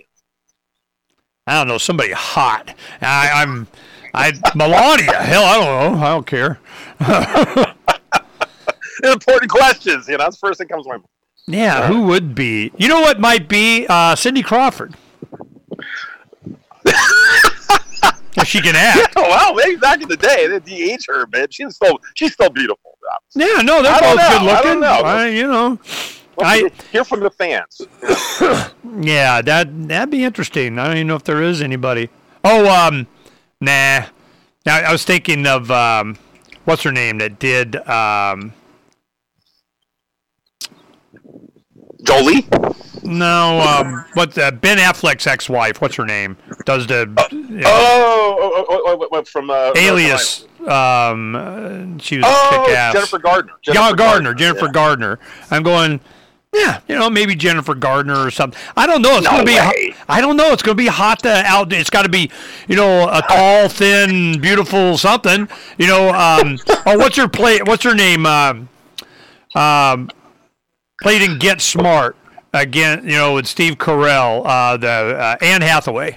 I don't know, somebody hot. I, I'm, I Melania. Hell, I don't know. I don't care. Important questions. You know, that's the first thing comes to my mind. Yeah, right. Who would be? You know what might be? Uh, Cindy Crawford. If she can act. Yeah, well, maybe back in the day, they de-aged her a bit. She's still, she's still beautiful. Obviously. Yeah, no, they're both good looking. I don't know. I, you know, I hear from the fans. Yeah, that that'd be interesting. I don't even know if there is anybody. Oh, um, nah. Now I was thinking of um, what's her name that did um. Jolie? No, um, what uh, Ben Affleck's ex-wife? What's her name? Does the uh, you know, oh, oh, oh, oh, from uh, Alias? Um, uh, she was oh, kick-ass. Jennifer Gardner. Jennifer Jennifer Gardner. Gardner. Jennifer Yeah. Gardner. I'm going. Yeah, you know, maybe Jennifer Gardner or something. I don't know. It's No going to be. way. Hot, I don't know. It's going to be hot to out. It's got to be, you know, a tall, thin, beautiful something. You know. Um, oh, what's her play? What's her name? Um, um, played in Get Smart again. You know, with Steve Carell, uh, the uh, Anne Hathaway.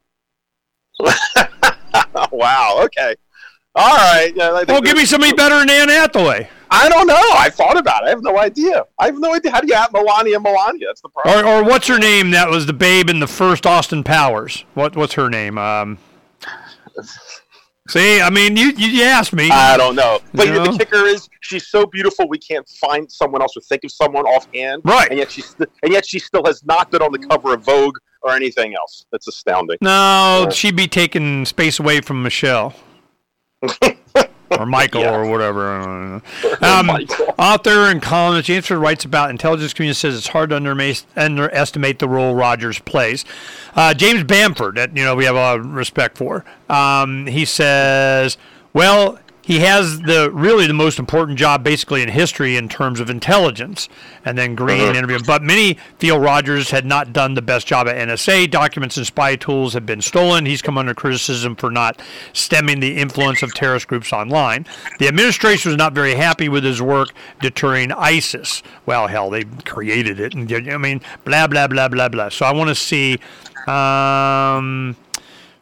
Wow. Okay. All right. Yeah, I think Well, give me somebody better than Anne Hathaway. I don't know. I thought about it. I have no idea. I have no idea. How do you have Melania Melania? That's the problem. Or, or what's her name? That was the babe in the first Austin Powers. What what's her name? Um, see, I mean, you you asked me. I don't know. But You know? the kicker is, she's so beautiful. We can't find someone else or think of someone offhand. Right. And yet she st- and yet she still has not been on the cover of Vogue or anything else. That's astounding. No, Yeah. she'd be taking space away from Michelle. Or Michael, Yeah. or whatever. I don't know. Um, Michael. author and columnist James Ford writes about intelligence community, says it's hard to underma- underestimate the role Rogers plays. Uh, James Bamford, that you know we have a lot of respect for. Um, he says, well, he has the really the most important job basically in history in terms of intelligence. And then Green Uh-huh. interviewed him. But many feel Rogers had not done the best job at N S A. Documents and spy tools have been stolen. He's come under criticism for not stemming the influence of terrorist groups online. The administration was not very happy with his work deterring ISIS. Well, hell, they created it. And I mean, blah, blah, blah, blah, blah. So I want to see... Um,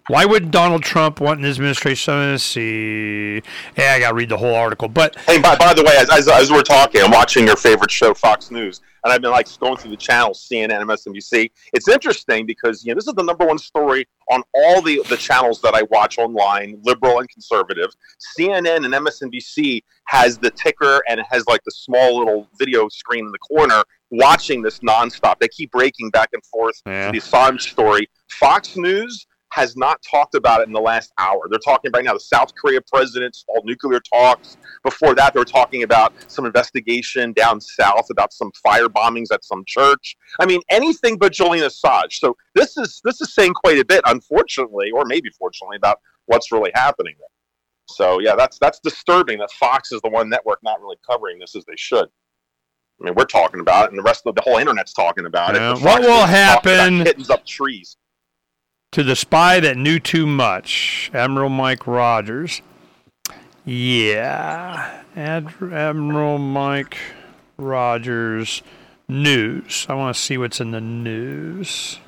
Why would Donald Trump want in his administration? Let's see. Yeah, I got to read the whole article. But hey, by, by the way, as, as, as we're talking, I'm watching your favorite show, Fox News, and I've been like going through the channels, C N N, M S N B C. It's interesting because you know this is the number one story on all the the channels that I watch online, liberal and conservative. C N N and M S N B C has the ticker and it has like the small little video screen in the corner watching this nonstop. They keep breaking back and forth yeah. to the Assange story. Fox News has not talked about it in the last hour. They're talking right now the South Korea president's all nuclear talks. Before that, they were talking about some investigation down south about some fire bombings at some church. I mean, anything but Julian Assange. So this is this is saying quite a bit, unfortunately, or maybe fortunately, about what's really happening there. So yeah, that's that's disturbing that Fox is the one network not really covering this as they should. I mean, we're talking about it, and the rest of the whole internet's talking about yeah. it. What will happen? Kittens up trees. To the spy that knew too much, Admiral Mike Rogers. Yeah, Ad- Admiral Mike Rogers news. I want to see what's in the news.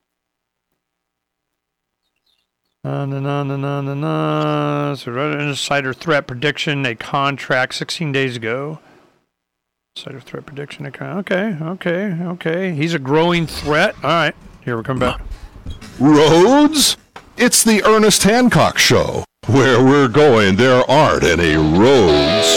Na na na na na na na. So, insider threat prediction. A contract sixteen days ago. Insider threat prediction. Okay, okay, okay. He's a growing threat. All right, here we come back. Roads? It's the Ernest Hancock Show. Where we're going, there aren't any roads.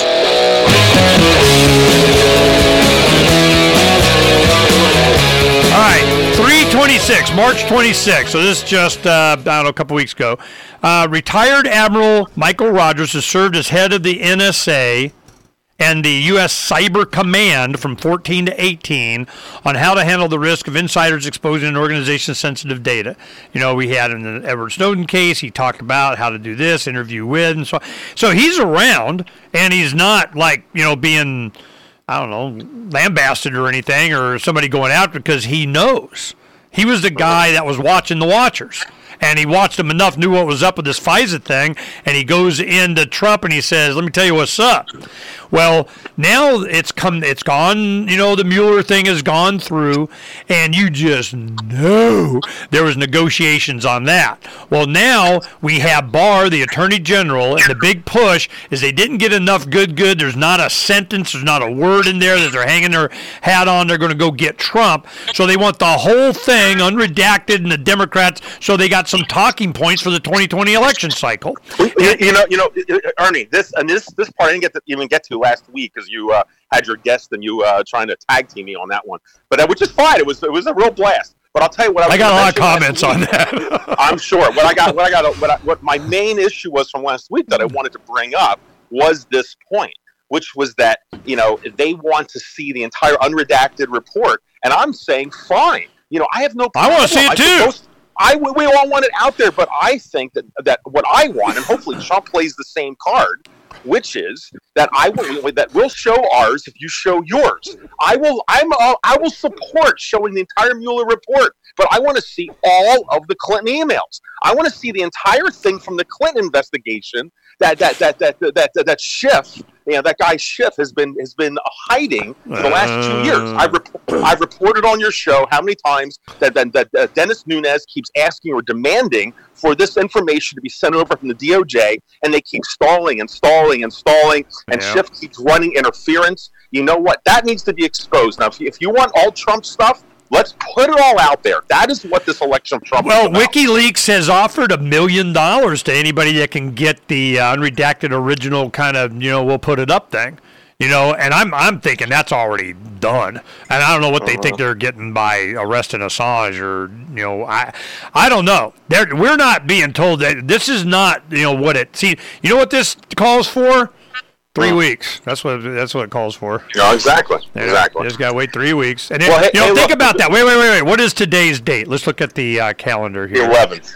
All right, three twenty-six, March twenty-sixth. So this is just, uh, I don't know, a couple weeks ago. Uh, retired Admiral Michael Rogers has served as head of the N S A and the U S Cyber Command from fourteen to eighteen on how to handle the risk of insiders exposing an organization's sensitive data. You know, we had in the Edward Snowden case, he talked about how to do this, interview with, and so on. So he's around, and he's not like, you know, being, I don't know, lambasted or anything, or somebody going out because he knows. He was the guy that was watching the watchers. And he watched them enough, knew what was up with this FISA thing, and he goes into Trump and he says, let me tell you what's up. Well, now it's come, it's gone, you know, the Mueller thing has gone through, and you just know there was negotiations on that. Well, now we have Barr, the Attorney General, and the big push is they didn't get enough good good. There's not a sentence, there's not a word in there that they're hanging their hat on. They're going to go get Trump. So they want the whole thing unredacted, and the Democrats, so they got some talking points for the twenty twenty election cycle. You, you know, you know, Ernie, this and this this part I didn't get to even get to last week because you uh, had your guest and you uh, trying to tag team me on that one. But that, which is fine. It was it was a real blast. But I'll tell you what I, was I got a lot of comments week, on that. I'm sure. What I got, what I got, what, I, what my main issue was from last week that I wanted to bring up was this point, which was that you know they want to see the entire unredacted report, and I'm saying fine. You know, I have no problem. I want to see it too. Most, I we all want it out there, but I think that that what I want, and hopefully Trump plays the same card, which is that I will that we'll show ours if you show yours. I will I'm uh, I will support showing the entire Mueller report, but I want to see all of the Clinton emails. I want to see the entire thing from the Clinton investigation that that that that that that, that, that Schiff, you know, that guy Schiff has been has been hiding for the last two years. I've rep- I've reported on your show how many times that that, that uh, Dennis Nunes keeps asking or demanding for this information to be sent over from the D O J, and they keep stalling and stalling and stalling, and yeah. Schiff keeps running interference. You know what? That needs to be exposed. Now, if you, if you want all Trump stuff, let's put it all out there. That is what this election of Trump well, is about. WikiLeaks has offered a million dollars to anybody that can get the uh, unredacted original kind of, you know, we'll put it up thing. You know, and I'm I'm thinking that's already done. And I don't know what uh-huh. they think they're getting by arresting Assange or, you know, I I don't know. They're, we're not being told that this is not, you know, what it, see, you know what this calls for? Three uh-huh. weeks. That's what that's what it calls for. Yeah, exactly. You know, exactly. You just got to wait three weeks. And then, well, hey, you know, hey, think look, about that. Wait, wait, wait, wait. What is today's date? Let's look at the uh, calendar here. The eleventh.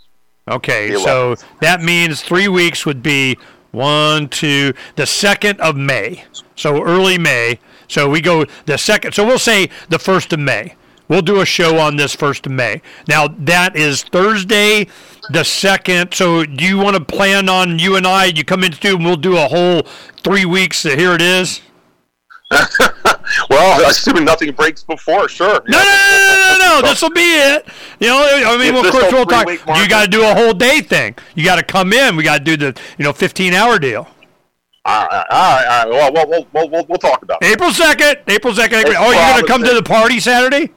Okay, the so eleventh. that means three weeks would be one, two, the second of May. So early May. So we go the second. So we'll say the first of May. We'll do a show on this first of May. Now, that is Thursday the second. So do you want to plan on you and I, you come into and we'll do a whole three weeks. So here it is. Well, assuming nothing breaks before, sure. No, no, no, no, no, no. This will be it. You know, I mean, well, of course, we'll talk. You got to do a whole day thing. You got to come in. We got to do the, you know, fifteen-hour deal. All right, all right, all right. Well, we'll, we'll, we'll, we'll talk about it. April second. April second. April. Oh, you're going to come to the party Saturday?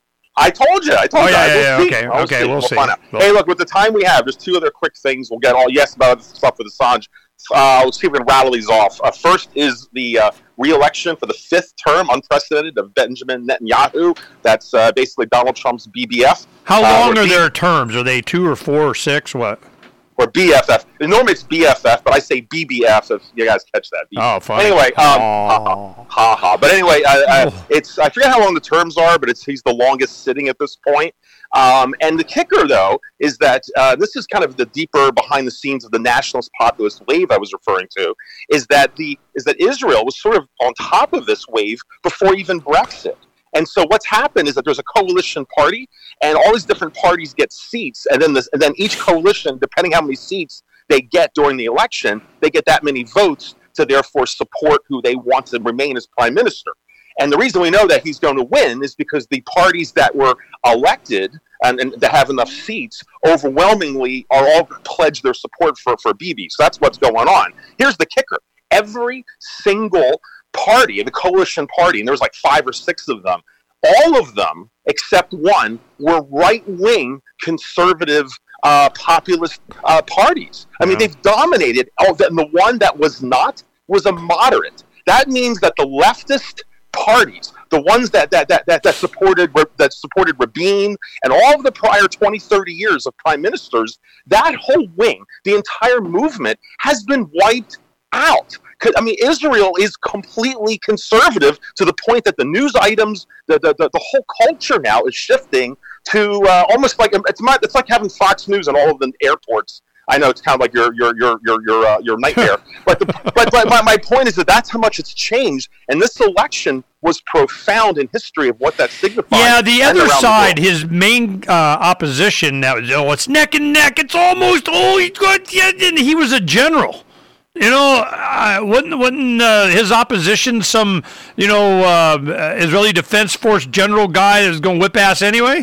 I told you. I told oh, you. Yeah, I yeah, will yeah. Okay, we'll okay, see. we'll, we'll see. Find out. We'll Hey, look, with the time we have, just two other quick things. We'll get all yes about the stuff with Assange. Uh, let's see if we can rattle these off. Uh, first is the uh, re-election for the fifth term, unprecedented, of Benjamin Netanyahu. That's uh, basically Donald Trump's B B F. How long uh, are B- their terms? Are they two or four or six? What? Or B F F. Normally it's B F F, but I say B B F, so you guys catch that. Oh, fine. Anyway, um, ha, ha, ha, ha. But anyway, uh, uh, it's I forget how long the terms are, but it's he's the longest sitting at this point. Um, and the kicker, though, is that uh, this is kind of the deeper behind the scenes of the nationalist populist wave I was referring to, is that the is that Israel was sort of on top of this wave before even Brexit. And so what's happened is that there's a coalition party, and all these different parties get seats, and then this, and then each coalition, depending how many seats they get during the election, they get that many votes to therefore support who they want to remain as prime minister. And the reason we know that he's going to win is because the parties that were elected and, and that have enough seats overwhelmingly are all pledged their support for, for Bibi. So that's what's going on. Here's the kicker. Every single party, the coalition party, and there was like five or six of them, all of them, except one, were right-wing conservative uh, populist uh, parties. I yeah. mean, they've dominated. Oh, and the one that was not was a moderate. That means that the leftist parties, the ones that that that that, that supported that supported Rabin and all of the prior twenty, thirty years of prime ministers, that whole wing, the entire movement has been wiped out. I mean, Israel is completely conservative to the point that the news items, the the, the, the whole culture now is shifting to uh, almost like it's my, it's like having Fox News in all of the airports. I know it's kind of like your your your your your uh, your nightmare, but the, but, but my, my point is that that's how much it's changed, and this election was profound in history of what that signifies. Yeah, the other side, the his main uh, opposition, that was oh, it's neck and neck, it's almost oh, he's good, yeah, and he was a general. You know, uh, wasn't, wasn't uh, his opposition some, you know, uh, Israeli Defense Force general guy that's going to whip ass anyway?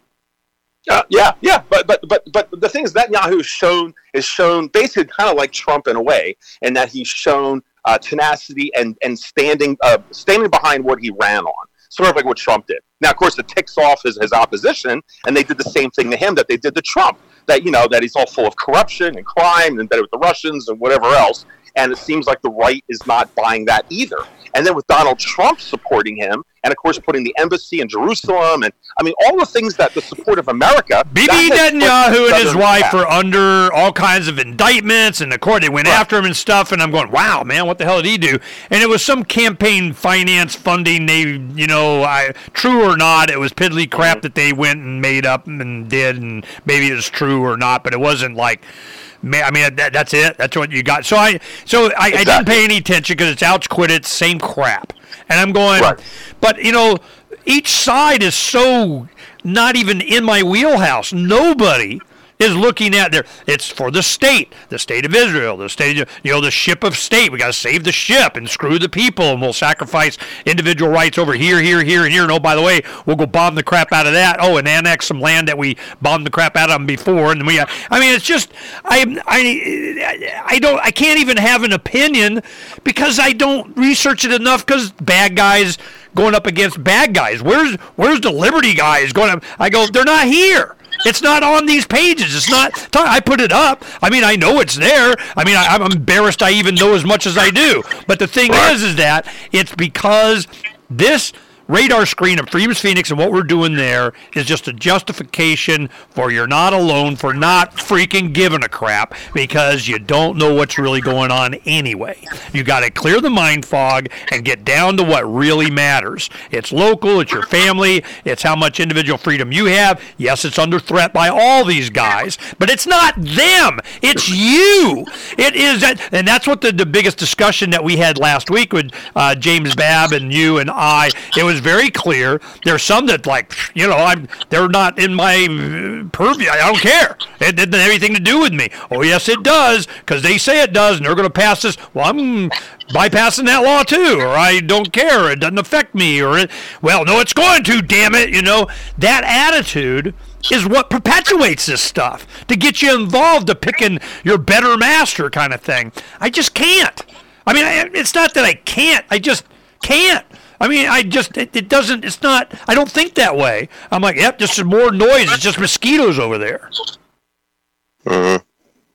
Uh, yeah, yeah, but but but but the thing is, Netanyahu is shown is shown basically kind of like Trump in a way, in that he's shown uh, tenacity and and standing uh, standing behind what he ran on, sort of like what Trump did. Now, of course, it ticks off his, his opposition, and they did the same thing to him that they did to Trump. That, you know, that he's all full of corruption and crime and better with the Russians and whatever else. And it seems like the right is not buying that either. And then with Donald Trump supporting him, and of course putting the embassy in Jerusalem, and I mean all the things that the support of America. Bibi Netanyahu and his wife are under all kinds of indictments, and the court they went right. after him and stuff. And I'm going, wow, man, what the hell did he do? And it was some campaign finance funding. They, you know, I, true or not, it was piddly crap mm-hmm. that they went and made up and did, and maybe it was true or not, but it wasn't like. I mean, that, that's it. That's what you got. So I, so I, exactly. I didn't pay any attention because it's ouch, quit it, same crap. And I'm going, right. but you know, each side is so not even in my wheelhouse. Nobody is looking at there. It's for the state, the state of Israel, the state, of, you know, the ship of state. We got to save the ship and screw the people, and we'll sacrifice individual rights over here, here, here, and here. And oh, by the way, we'll go bomb the crap out of that. Oh, and annex some land that we bombed the crap out of them before. And we, I mean, it's just, I, I, I don't, I can't even have an opinion because I don't research it enough. Because bad guys going up against bad guys. Where's, where's the Liberty guys going up? I go, they're not here. It's not on these pages. It's not. I put it up. I mean, I know it's there. I mean, I, I'm embarrassed I even know as much as I do. But the thing is, is that it's because this radar screen of Freedom's Phoenix and what we're doing there is just a justification for you're not alone, for not freaking giving a crap, because you don't know what's really going on anyway. You got to clear the mind fog and get down to what really matters. It's local, it's your family, it's how much individual freedom you have. Yes, it's under threat by all these guys, but it's not them. It's you. It is that, and that's what the, the biggest discussion that we had last week with uh, James Babb and you and I, it was was very clear. There's some that, like, you know, I'm they're not in my purview. I don't care. It didn't have anything to do with me. Oh, yes, it does, because they say it does, and they're going to pass this. Well, I'm bypassing that law, too, or I don't care. It doesn't affect me. Or, it, well, no, it's going to, damn it. You know, that attitude is what perpetuates this stuff, to get you involved, to picking your better master kind of thing. I just can't. I mean, it's not that I can't. I just can't. I mean, I just, it, it doesn't, it's not, I don't think that way. I'm like, yep, just some more noise. It's just mosquitoes over there. Mm-hmm.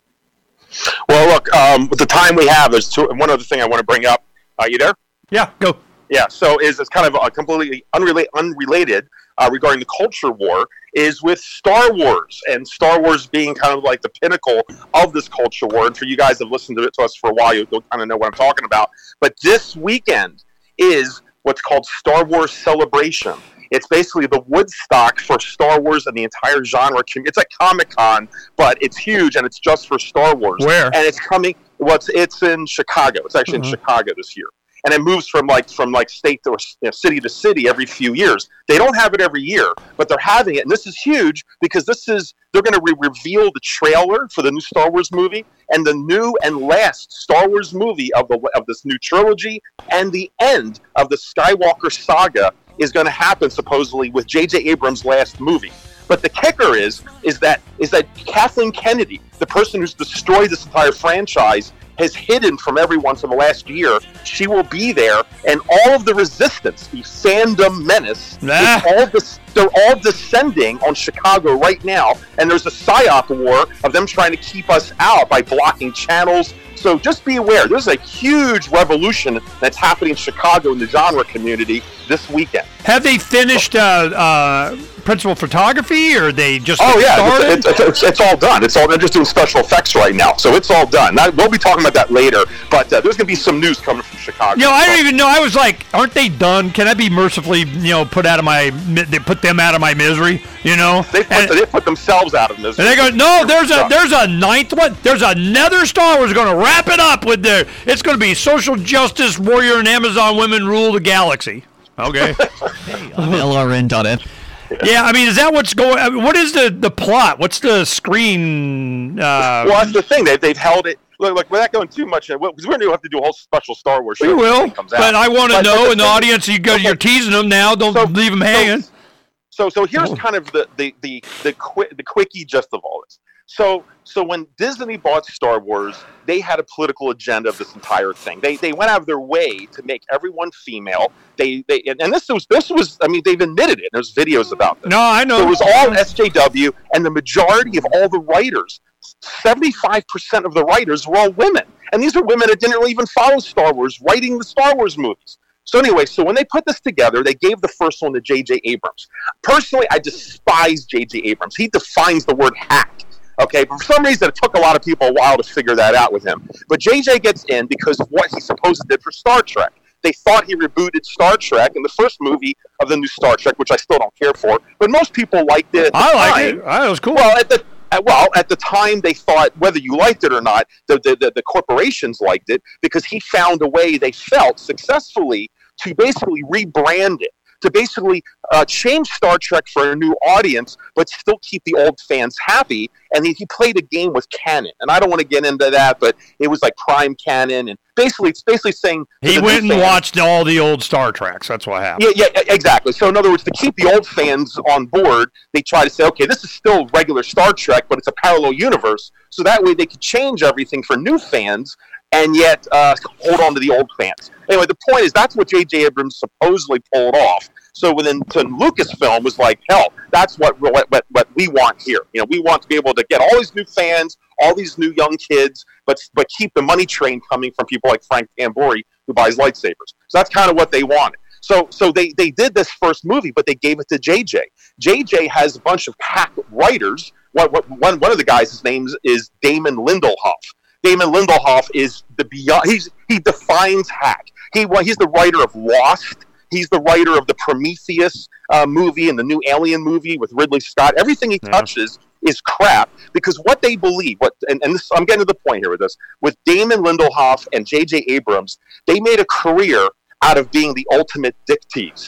Well, look, um, with the time we have, there's two, one other thing I want to bring up. Are you there? Yeah, go. Yeah, so is it's kind of a completely unrelated, unrelated uh, regarding the culture war, is with Star Wars, and Star Wars being kind of like the pinnacle of this culture war. And for you guys that have listened to it to us for a while, you'll, you'll kind of know what I'm talking about. But this weekend is what's called Star Wars Celebration. It's basically the Woodstock for Star Wars and the entire genre. It's like Comic-Con, but it's huge, and it's just for Star Wars. Where? And it's coming, what's it's in Chicago. It's actually mm-hmm. in Chicago this year. And it moves from like from like state to you know, city to city every few years. They don't have it every year, but they're having it, and this is huge because this is they're going to re- reveal the trailer for the new Star Wars movie and the new and last Star Wars movie of the of this new trilogy, and the end of the Skywalker saga is going to happen supposedly with J J Abrams' last movie. But the kicker is is that is that Kathleen Kennedy, the person who's destroyed this entire franchise, has hidden from everyone for the last year. She will be there, and all of the resistance, the fandom menace, nah. is all this, they're all descending on Chicago right now, and there's a psyop war of them trying to keep us out by blocking channels. So just be aware, there's a huge revolution that's happening in Chicago in the genre community this weekend. Have they finished uh, uh, principal photography, or they just oh yeah, started? It's, it's, it's, it's all done. It's all they're just doing special effects right now, so it's all done. Now, we'll be talking about that later, but uh, there's going to be some news coming from Chicago. You know, I don't even know. I was like, aren't they done? Can I be mercifully, you know, put out of my, they put them out of my misery? You know, they put, and, they put themselves out of misery. And they go, no, there's a there's a ninth one. There's another Star Wars going to wrap it up with their. It's going to be social justice warrior and Amazon women rule the galaxy. Okay. Hey, I'm L R N dot N. Yeah, I mean, is that what's going? I mean, what is the, the plot? What's the screen? Uh, well, that's the thing. They they've held it. Look, look, without going too much, because we're going to have to do a whole special Star Wars show. We will, comes but out. I want to but, know but in the audience. You go, okay. You're teasing them now. Don't so, leave them hanging. So, so, so here's kind of the the the the, qui- the quickie gist of all this. So, so when Disney bought Star Wars, they had a political agenda of this entire thing. They they went out of their way to make everyone female. They they and this was this was I mean they've admitted it. There's videos about this. No, I know. So it was all S J W, and the majority of all the writers, seventy-five percent of the writers were all women, and these are women that didn't really even follow Star Wars, writing the Star Wars movies. So anyway, so when they put this together, they gave the first one to J J Abrams. Personally, I despise J J Abrams. He defines the word hack. Okay, but for some reason, it took a lot of people a while to figure that out with him. But J J gets in because of what he supposedly did for Star Trek. They thought he rebooted Star Trek in the first movie of the new Star Trek, which I still don't care for. But most people liked it. At the I liked time. it. I, it was cool. Well, at the at, well, at the time, they thought whether you liked it or not, the, the the the corporations liked it because he found a way they felt successfully to basically rebrand it, to basically uh, change Star Trek for a new audience, but still keep the old fans happy. And he, he played a game with canon. And I don't want to get into that, but it was like prime canon. And basically, it's basically saying... He went and fans, watched all the old Star Treks. That's what happened. Yeah, yeah, exactly. So in other words, to keep the old fans on board, they try to say, okay, this is still regular Star Trek, but it's a parallel universe. So that way they could change everything for new fans and yet uh, hold on to the old fans. Anyway, the point is that's what J J Abrams supposedly pulled off. So then Lucasfilm was like, hell, that's what, what what what we want here. You know, we want to be able to get all these new fans, all these new young kids, but but keep the money train coming from people like Frank Tambori who buys lightsabers. So that's kind of what they wanted. So so they, they did this first movie, but they gave it to J J. J J has a bunch of hack writers. One, one, one of the guys, his name is Damon Lindelof. Damon Lindelof is the beyond. He's he defines hack. He well, he's the writer of Lost. He's the writer of the Prometheus uh, movie and the new Alien movie with Ridley Scott. Everything he touches yeah. is crap because what they believe. What and, and this, I'm getting to the point here with this. With Damon Lindelof and J J Abrams, they made a career out of being the ultimate dick tease.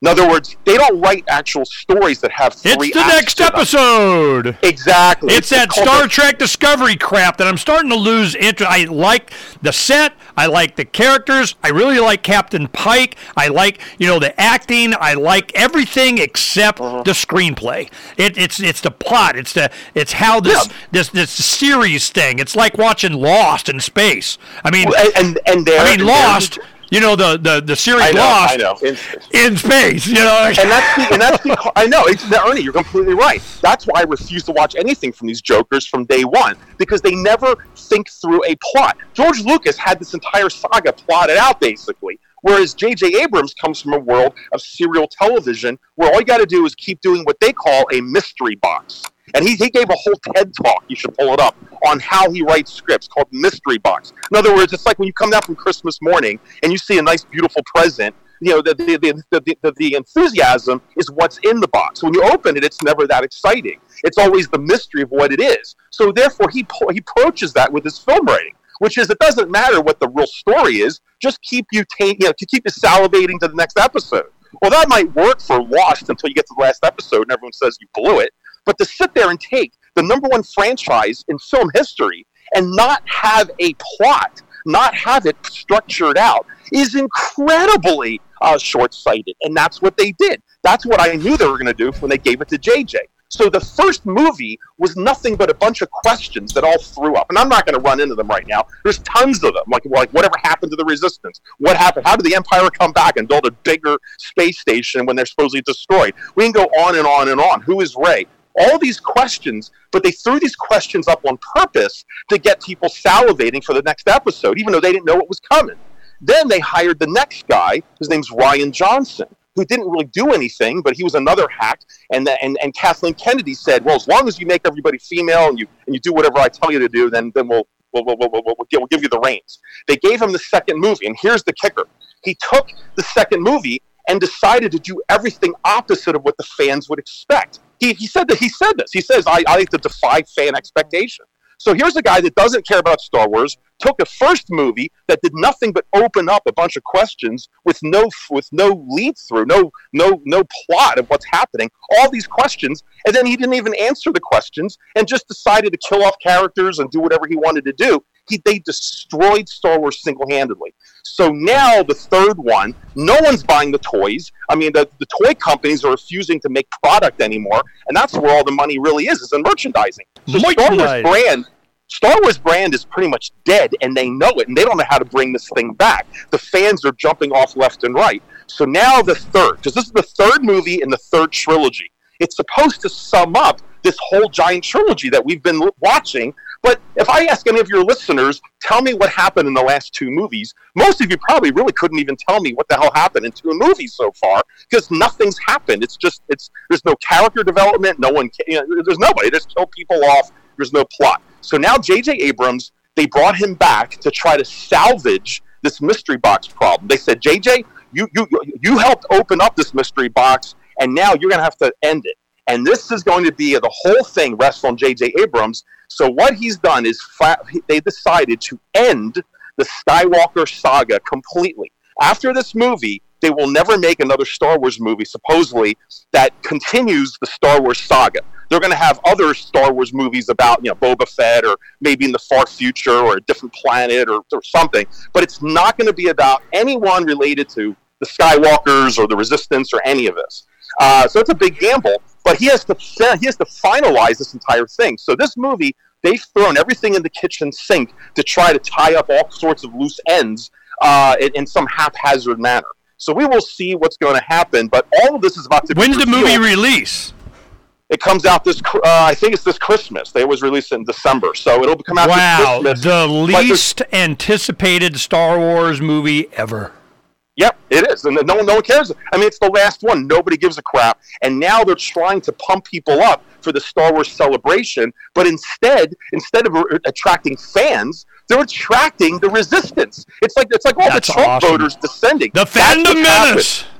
In other words, they don't write actual stories that have three It's the acts next to them. episode. Exactly. It's, it's that Star Trek Discovery crap that I'm starting to lose interest. I like the set. I like the characters. I really like Captain Pike. I like, you know, the acting. I like everything except uh-huh. the screenplay. It, it's it's the plot. It's the it's how this yeah. this this series thing. It's like watching Lost in space. I mean, well, and and there, I mean Lost. You know, the, the, the series I know, Lost I know. In, in space, you know. And that's, the, and that's because, I know, it's, Ernie, you're completely right. That's why I refuse to watch anything from these jokers from day one, because they never think through a plot. George Lucas had this entire saga plotted out, basically, whereas J J Abrams comes from a world of serial television where all you got to do is keep doing what they call a mystery box. And he, he gave a whole TED Talk, you should pull it up, on how he writes scripts called Mystery Box. In other words, it's like when you come down from Christmas morning and you see a nice, beautiful present, you know, the the, the, the, the, the enthusiasm is what's in the box. When you open it, it's never that exciting. It's always the mystery of what it is. So therefore, he, he approaches that with his film writing, which is it doesn't matter what the real story is, just keep you, ta- you know, to keep you salivating to the next episode. Well, that might work for Lost until you get to the last episode and everyone says you blew it. But to sit there and take the number one franchise in film history and not have a plot, not have it structured out, is incredibly uh, short-sighted. And that's what they did. That's what I knew they were going to do when they gave it to J J. So the first movie was nothing but a bunch of questions that all threw up. And I'm not going to run into them right now. There's tons of them. Like, like whatever happened to the Resistance? What happened? How did the Empire come back and build a bigger space station when they're supposedly destroyed? We can go on and on and on. Who is Rey? All these questions, but they threw these questions up on purpose to get people salivating for the next episode, even though they didn't know what was coming. Then they hired the next guy, his name's Rian Johnson, who didn't really do anything, but he was another hack. And the, and, and Kathleen Kennedy said, well, as long as you make everybody female and you and you do whatever I tell you to do, then then we'll we'll we'll, we'll, we'll, we'll, we'll give you the reins. They gave him the second movie, and here's the kicker. He took the second movie and decided to do everything opposite of what the fans would expect. He, he said that he said this. He says, I, I like to defy fan expectation. So here's a guy that doesn't care about Star Wars, took a first movie that did nothing but open up a bunch of questions with no with no lead through, no no no plot of what's happening, all these questions, and then he didn't even answer the questions and just decided to kill off characters and do whatever he wanted to do. He, they destroyed Star Wars single-handedly. So now the third one, no one's buying the toys. I mean, the, the toy companies are refusing to make product anymore, and that's where all the money really is, is in merchandising. So Star Wars brand, Star Wars brand is pretty much dead, and they know it, and they don't know how to bring this thing back. The fans are jumping off left and right. So now the third, because this is the third movie in the third trilogy. It's supposed to sum up this whole giant trilogy that we've been watching. But if I ask any of your listeners, tell me what happened in the last two movies, most of you probably really couldn't even tell me what the hell happened in two movies so far, because nothing's happened. It's just, it's there's no character development, no one, you know, there's nobody. They just kill people off. There's no plot. So now J J Abrams, they brought him back to try to salvage this mystery box problem. They said, J J, you you you helped open up this mystery box, and now you're going to have to end it. And this is going to be, the whole thing rests on J J Abrams. So what he's done is flat, they decided to end the Skywalker saga completely. After this movie, they will never make another Star Wars movie, supposedly, that continues the Star Wars saga. They're going to have other Star Wars movies about, you know, Boba Fett, or maybe in the far future, or a different planet, or, or something. But it's not going to be about anyone related to the Skywalkers or the Resistance or any of this. Uh, so it's a big gamble, but he has to he has to finalize this entire thing. So this movie, they've thrown everything in the kitchen sink to try to tie up all sorts of loose ends uh, in, in some haphazard manner. So we will see what's going to happen, but all of this is about to be When's the movie revealed. release? It comes out this, uh, I think it's this Christmas. They always release it in December, so it'll come out wow, this Christmas. Wow, the least anticipated Star Wars movie ever. Yep, it is, and no one, no one cares. I mean, it's the last one. Nobody gives a crap, and now they're trying to pump people up for the Star Wars celebration. But instead, instead of re- attracting fans, they're attracting the resistance. It's like it's like all That's the Trump awesome. voters descending. The fandom menace.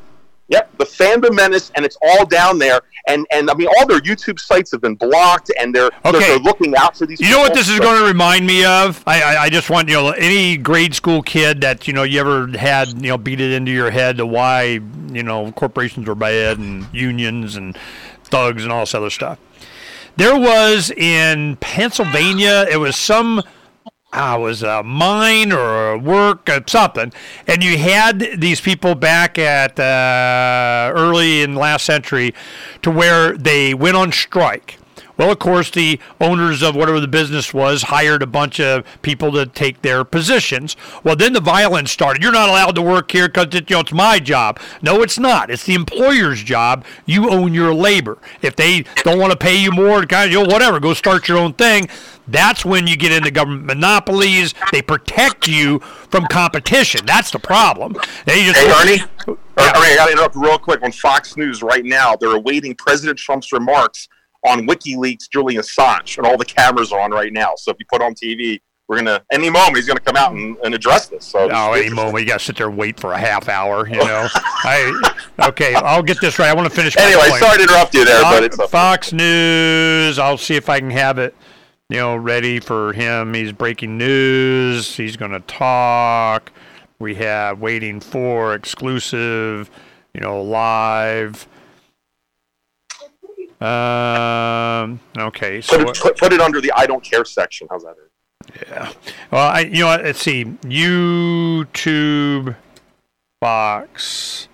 Yep, the Fandom Menace, and it's all down there. And, and I mean, all their YouTube sites have been blocked, and they're, okay. they're, they're looking out for these You people. know what this is going to remind me of? I, I, I just want, you know, any grade school kid that, you know, you ever had, you know, beat it into your head to why, you know, corporations are bad and unions and thugs and all this other stuff. There was in Pennsylvania, it was some... Ah, it was a mine or a work or something, and you had these people back at uh, early in last century to where they went on strike. Well, of course, the owners of whatever the business was hired a bunch of people to take their positions. Well, then the violence started. You're not allowed to work here because it, you know, it's my job. No, it's not. It's the employer's job. You own your labor. If they don't want to pay you more, kind of, you know, whatever, go start your own thing. That's when you get into government monopolies. They protect you from competition. That's the problem. They just hey, Ernie, yeah. Ernie, I got to interrupt real quick. On Fox News right now, they're awaiting President Trump's remarks on WikiLeaks, Julian Assange, and all the cameras are on right now. So if you put on T V, we're gonna any moment he's gonna come out and, and address this. So oh, any moment you gotta sit there and wait for a half hour. You know. I okay. I'll get this right. I want to finish. My anyway, point. sorry to interrupt you there, Fox, but it's a- Fox News. I'll see if I can have it, you know, ready for him. He's breaking news. He's gonna talk. We have waiting for exclusive, you know, live. Um. Okay. So put it, put, put it under the I don't care section. How's that? Yeah. Well, I you know what? Let's see. YouTube, Fox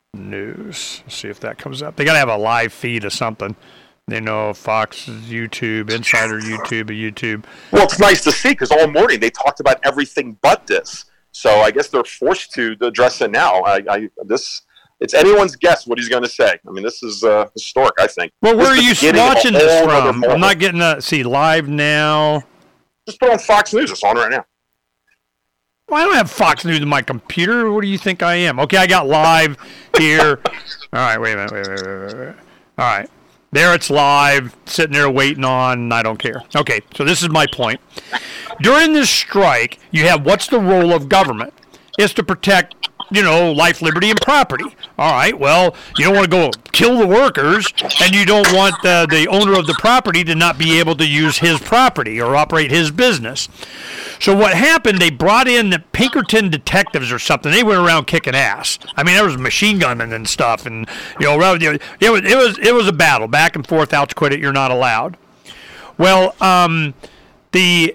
News. Let's see if that comes up. They got to have a live feed of something. They know Fox YouTube, Insider YouTube, YouTube. Well, it's nice to see because all morning they talked about everything but this. So I guess they're forced to address it now. I, I this. It's anyone's guess what he's going to say. I mean, this is uh, historic, I think. Well, where are you watching this from? I'm not getting to see live now. Just put on Fox News. It's on right now. Well, I don't have Fox News in my computer. What do you think I am? Okay, I got live here. All right, wait a minute. Wait, wait, wait, wait, wait. All right. There it's live, sitting there waiting on, I don't care. Okay, so this is my point. During this strike, you have what's the role of government? It's to protect, you know, life, liberty, and property. All right, well, you don't want to go kill the workers, and you don't want uh, the owner of the property to not be able to use his property or operate his business. So what happened, they brought in the Pinkerton detectives or something. They went around kicking ass. I mean, there was machine gunning and stuff, and, you know, it was, it was, it was a battle, back and forth, ouch, quit it, you're not allowed. Well, um, the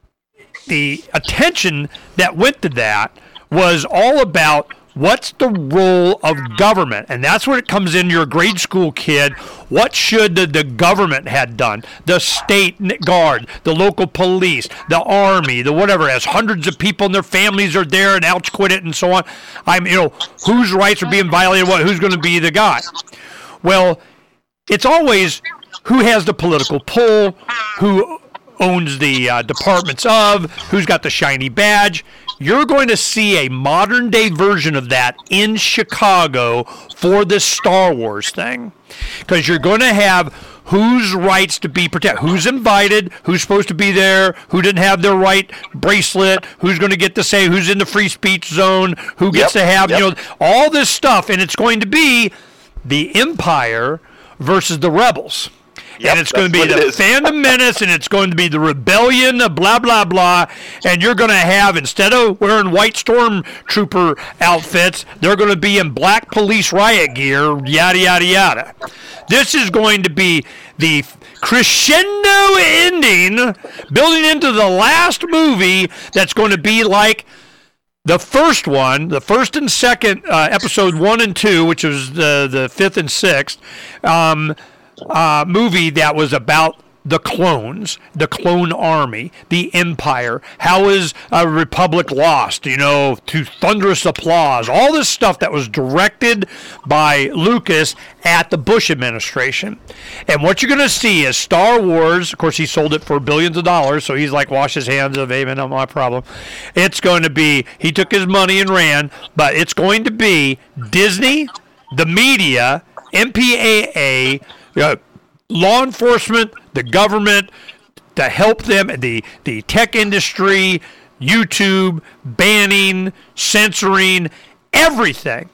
the attention that went to that was all about what's the role of government, and that's where it comes in. Your grade school kid, what should the, the government had done? The state guard, the local police, the army, the whatever, has hundreds of people and their families are there and ouch quit it and so on. I'm, you know, whose rights are being violated, what, who's going to be the guy? Well, it's always who has the political pull, who owns the uh, departments of, who's got the shiny badge. You're going to see a modern-day version of that in Chicago for this Star Wars thing, because you're going to have whose rights to be protected, who's invited, who's supposed to be there, who didn't have their right bracelet, who's going to get to say who's in the free speech zone, who gets yep, to have, yep. you know, all this stuff, and it's going to be the Empire versus the rebels. Yep, and it's going to be the Phantom Menace, and it's going to be the rebellion, blah, blah, blah. And you're going to have, instead of wearing white stormtrooper outfits, they're going to be in black police riot gear, yada, yada, yada. This is going to be the crescendo ending, building into the last movie that's going to be like the first one, the first and second, uh, episode one and two, which was the, the fifth and sixth, um, Uh, movie that was about the clones, the clone army, the empire. How is a republic lost? You know, to thunderous applause. All this stuff that was directed by Lucas at the Bush administration. And what you're going to see is Star Wars. Of course, he sold it for billions of dollars, so he's like, wash his hands of, hey, man, not my problem. It's going to be, he took his money and ran, but it's going to be Disney, the media, M P A A, Uh, law enforcement, the government, to help them, the, the tech industry, YouTube, banning, censoring, everything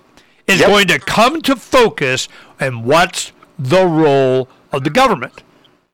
is yep. going to come to focus, and what's the role of the government?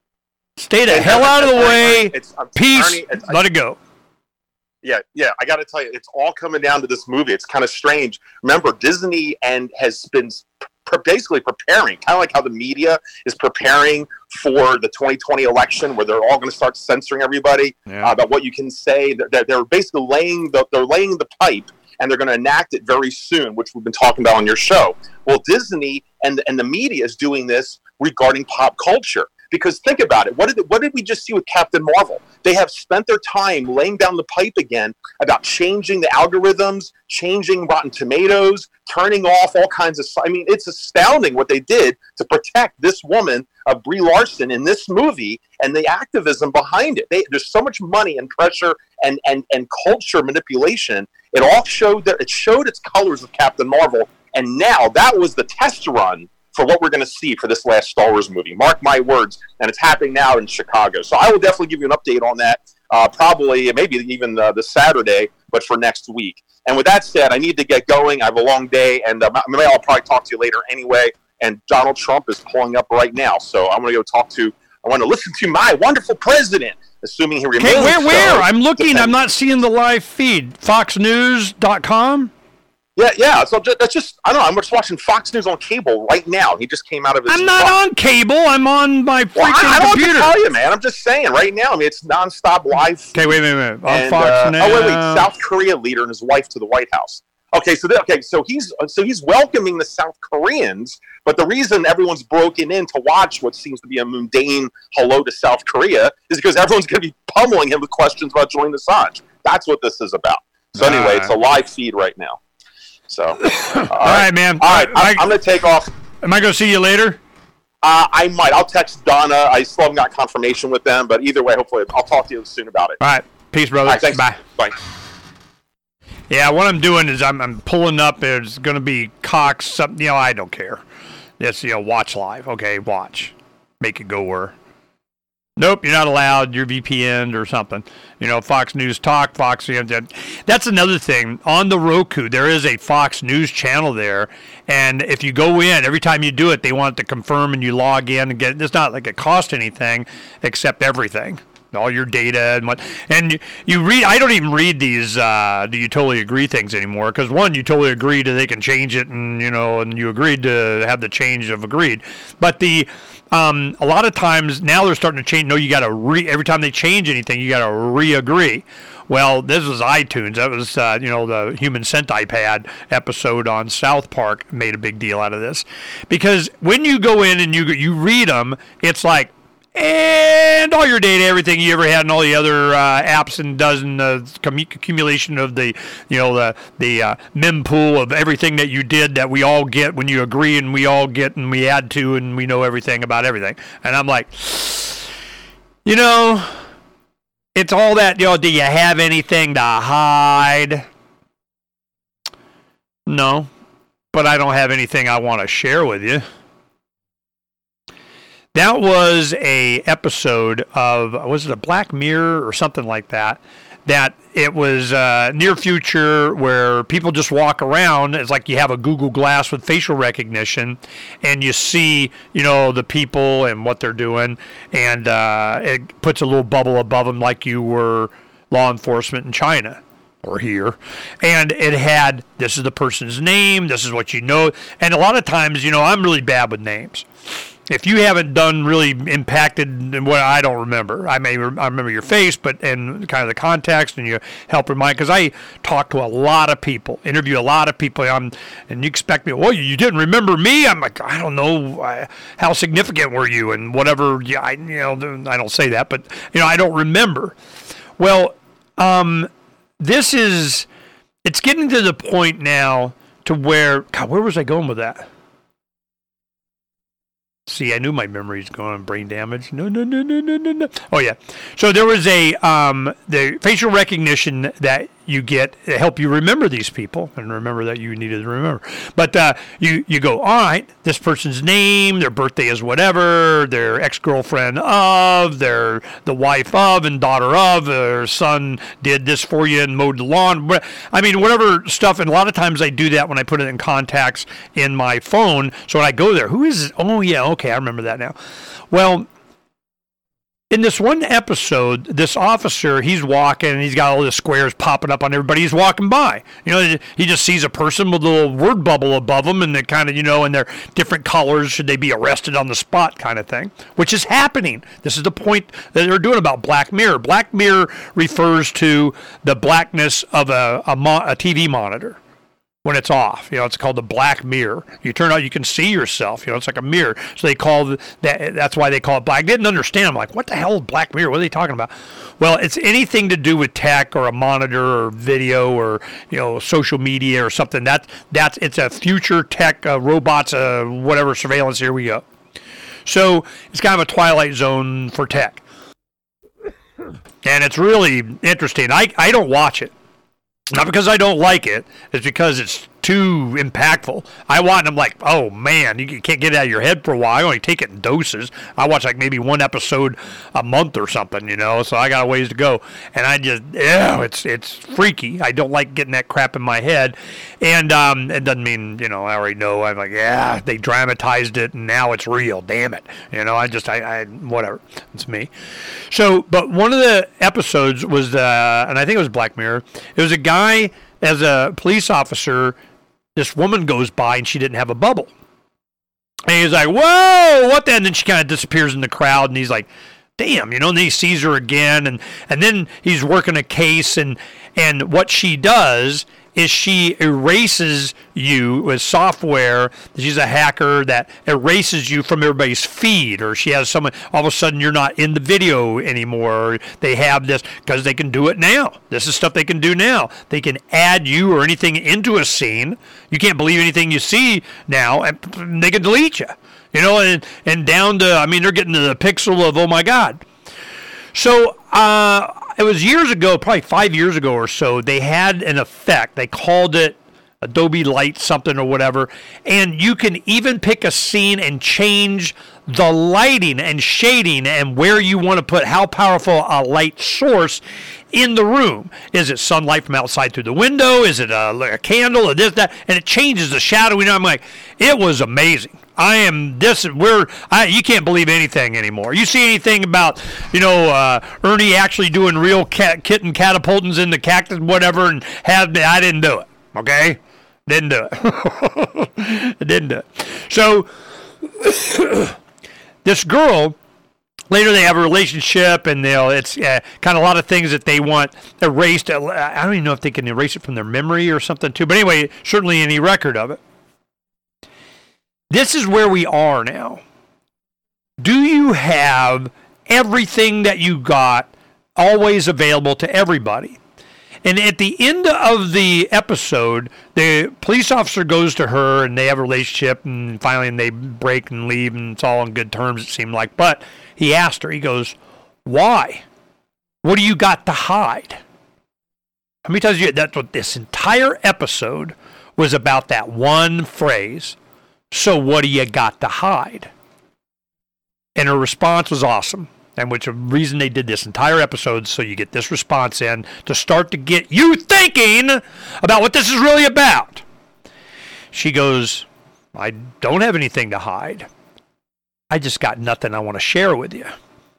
Stay the and hell out of the way. It's, it's, Peace. Ernie, it's, let it go. Yeah, yeah. I got to tell you, it's all coming down to this movie. It's kind of strange. Remember, Disney and has been pr- basically preparing, kind of like how the media is preparing for the twenty twenty election, where they're all going to start censoring everybody yeah. uh, about what you can say. They're, they're basically laying the they're laying the pipe, and they're going to enact it very soon, which we've been talking about on your show. Well, Disney and and the media is doing this regarding pop culture. Because think about it. What did what did we just see with Captain Marvel? They have spent their time laying down the pipe again about changing the algorithms, changing Rotten Tomatoes, turning off all kinds of. I mean, it's astounding what they did to protect this woman, uh, Brie Larson, in this movie, and the activism behind it. They, there's so much money and pressure and and and culture manipulation. It all showed that it showed its colors with Captain Marvel, and now that was the test run for what we're going to see for this last Star Wars movie. Mark my words, and it's happening now in Chicago. So I will definitely give you an update on that, uh, probably, maybe even uh, this Saturday, but for next week. And with that said, I need to get going. I have a long day, and uh, maybe I'll probably talk to you later anyway. And Donald Trump is pulling up right now, so I'm going to go talk to, I want to listen to my wonderful president, assuming he remains. Okay, where, where? So, I'm looking. depends. I'm not seeing the live feed. fox news dot com? Yeah, yeah. So that's just, I don't know. I'm just watching Fox News on cable right now. He just came out of his. I'm not truck. on cable. I'm on my freaking well, I, I don't computer. have to tell you, man. I'm just saying right now. I mean, it's nonstop live. Okay, wait a minute. On and, Fox uh, now. Oh wait, wait. South Korea leader and his wife to the White House. Okay, so th- okay, so he's so he's welcoming the South Koreans, but the reason everyone's broken in to watch what seems to be a mundane hello to South Korea is because everyone's going to be pummeling him with questions about Julian Assange. That's what this is about. So anyway, uh, it's a live feed right now. So, uh, all right, man. All right, I, I, I'm going to take off. Am I going to see you later? Uh, I might. I'll text Donna. I still haven't got confirmation with them, but either way, hopefully, I'll talk to you soon about it. All right. Peace, brother. All right, thanks. Bye. Bye. Yeah, what I'm doing is I'm, I'm pulling up. There's going to be Cox. Something, you know, I don't care. Just, you know, watch live. Okay, watch. Make it go where. Nope, you're not allowed. You're V P N'd or something. You know, Fox News Talk, Fox. You know, that's another thing. On the Roku, there is a Fox News channel there, and if you go in, every time you do it, they want to confirm, and you log in and get. It's not like it costs anything, except everything, all your data and what. And you, you read. I don't even read these. Uh, do you totally agree things anymore? Because one, you totally agree that they can change it, and you know, and you agreed to have the change of agreed, but the. Um, a lot of times now they're starting to change. No, you got to re every time they change anything, you got to re-agree. Well, this was iTunes. That was uh, you know the Human Centipede episode on South Park made a big deal out of this because when you go in and you you read them, it's like and all your data, everything you ever had, and all the other uh, apps, and dozen uh, accumulation of the, you know, the the uh, mempool of everything that you did that we all get when you agree, and we all get, and we add to, and we know everything about everything. And I'm like, you know, it's all that. You know, do you have anything to hide? No, but I don't have anything I want to share with you. That was a episode of, was it a Black Mirror or something like that, that it was uh, near future where people just walk around. It's like you have a Google Glass with facial recognition, and you see, you know, the people and what they're doing, and uh, it puts a little bubble above them like you were law enforcement in China or here. And it had, this is the person's name, this is what you know. And a lot of times, you know, I'm really bad with names. If you haven't done really impacted in what I don't remember, I may re- I remember your face, but and kind of the context, and you help remind. Because I talk to a lot of people, interview a lot of people, I'm, and you expect me, well, you didn't remember me? I'm like, I don't know, I, how significant were you, and whatever. Yeah, I, you know, I don't say that, but you know, I don't remember. Well, um, this is, it's getting to the point now to where, God, where was I going with that? See, I knew my memory's going on brain damage. No, no, no, no, no, no, no. Oh, yeah. So there was a, um, the facial recognition that you get help you remember these people and remember that you needed to remember. But uh, you you go, all right, this person's name, their birthday is whatever, their ex-girlfriend of, their the wife of and daughter of, their son did this for you and mowed the lawn. I mean, whatever stuff. And a lot of times I do that when I put it in contacts in my phone. So when I go there, who is it? Oh, yeah, okay, I remember that now. Well, in this one episode, this officer, he's walking, and he's got all the squares popping up on everybody he's walking by. You know, he just sees a person with a little word bubble above them, and they kind of, you know, in their different colors, should they be arrested on the spot kind of thing, which is happening. This is the point that they're doing about Black Mirror. Black Mirror refers to the blackness of a, a, mo- a T V monitor when it's off. You know, it's called the black mirror. You turn out, you can see yourself. You know, it's like a mirror. So they call that, that's why they call it black. I didn't understand. I'm like, what the hell is black mirror? What are they talking about? Well, it's anything to do with tech or a monitor or video or, you know, social media or something. That, that's, it's a future tech, uh, robots, uh, whatever, surveillance. Here we go. So it's kind of a Twilight Zone for tech. And it's really interesting. I, I don't watch it. Not because I don't like it, it's because it's too impactful. I watch and I'm like, oh man, you can't get it out of your head for a while. I only take it in doses. I watch like maybe one episode a month or something, you know, so I got a ways to go. And I just, yeah, it's it's freaky. I don't like getting that crap in my head. And um, it doesn't mean, you know, I already know. I'm like, yeah, they dramatized it and now it's real. Damn it. You know, I just, I, I whatever. It's me. So, but one of the episodes was, uh, and I think it was Black Mirror, it was a guy as a police officer. This woman goes by and she didn't have a bubble. And he's like, whoa, what the? And then she kind of disappears in the crowd and he's like, damn, you know, and then he sees her again. And, and then he's working a case and, and what she does is she erases you with software. She's a hacker that erases you from everybody's feed, or she has someone, all of a sudden you're not in the video anymore. Or they have this, because they can do it now. This is stuff they can do now. They can add you or anything into a scene. You can't believe anything you see now, and they can delete you. You know, and, and down to, I mean, they're getting to the pixel of, oh my God. So, uh, it was years ago, probably five years ago or so, they had an effect. They called it Adobe Light something or whatever. And you can even pick a scene and change the lighting and shading and where you want to put how powerful a light source in the room. Is it sunlight from outside through the window? Is it a, a candle or this, that? And it changes the shadow. You know, I'm like, it was amazing. I am this. We're. I, you can't believe anything anymore. You see anything about, you know, uh, Ernie actually doing real cat, kitten catapultings in the cactus, whatever, and have. I didn't do it. Okay, didn't do it. didn't do it. So this girl. Later, they have a relationship, and they'll. It's uh, kind of a lot of things that they want erased. I don't even know if they can erase it from their memory or something too. But anyway, certainly any record of it. This is where we are now. Do you have everything that you got always available to everybody? And at the end of the episode, the police officer goes to her, and they have a relationship, and finally they break and leave, and it's all on good terms, it seemed like. But he asked her, he goes, why? What do you got to hide? Let me tell you, that's what this entire episode was about, that one phrase. So what do you got to hide? And her response was awesome. And which the reason they did this entire episode, so you get this response in to start to get you thinking about what this is really about. She goes, I don't have anything to hide. I just got nothing I want to share with you.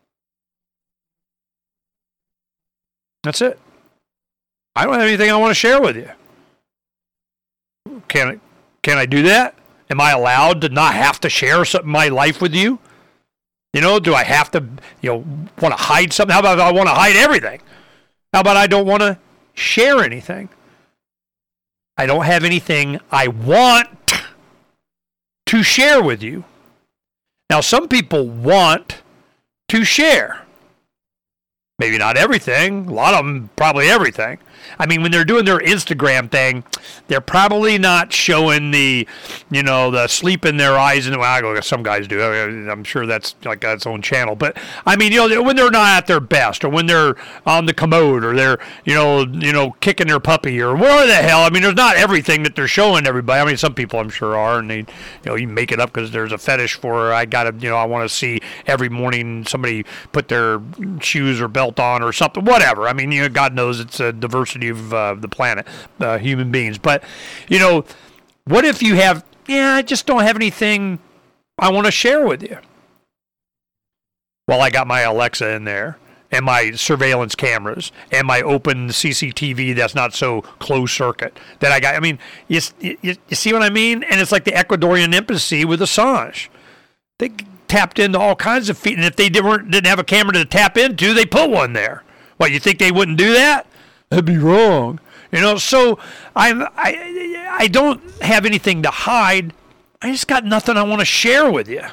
That's it. I don't have anything I want to share with you. Can I, can I do that? Am I allowed to not have to share some, my life with you? You know, do I have to, you know, want to hide something? How about if I want to hide everything? How about I don't want to share anything? I don't have anything I want to share with you. Now, some people want to share. Maybe not everything. A lot of them, probably everything. I mean, when they're doing their Instagram thing, they're probably not showing the, you know, the sleep in their eyes. And well, I go, some guys do. I'm sure that's like its own channel. But I mean, you know, when they're not at their best, or when they're on the commode, or they're, you know, you know, kicking their puppy, or whatever the hell. I mean, there's not everything that they're showing everybody. I mean, some people I'm sure are, and they, you know, you make it up because there's a fetish for. I gotta, you know, I want to see every morning somebody put their shoes or belt on or something, whatever. I mean, you know, God knows it's a diversity of uh, the planet, uh, human beings. But, you know, what if you have, yeah, I just don't have anything I want to share with you? Well, I got my Alexa in there, and my surveillance cameras, and my open C C T V that's not so closed circuit that I got. I mean, you, you, you see what I mean? And it's like the Ecuadorian embassy with Assange. They tapped into all kinds of feet, and if they didn't, didn't have a camera to tap into, they put one there. What, you think they wouldn't do that? That'd be wrong. You know, so I'm, I I don't have anything to hide. I just got nothing I want to share with you.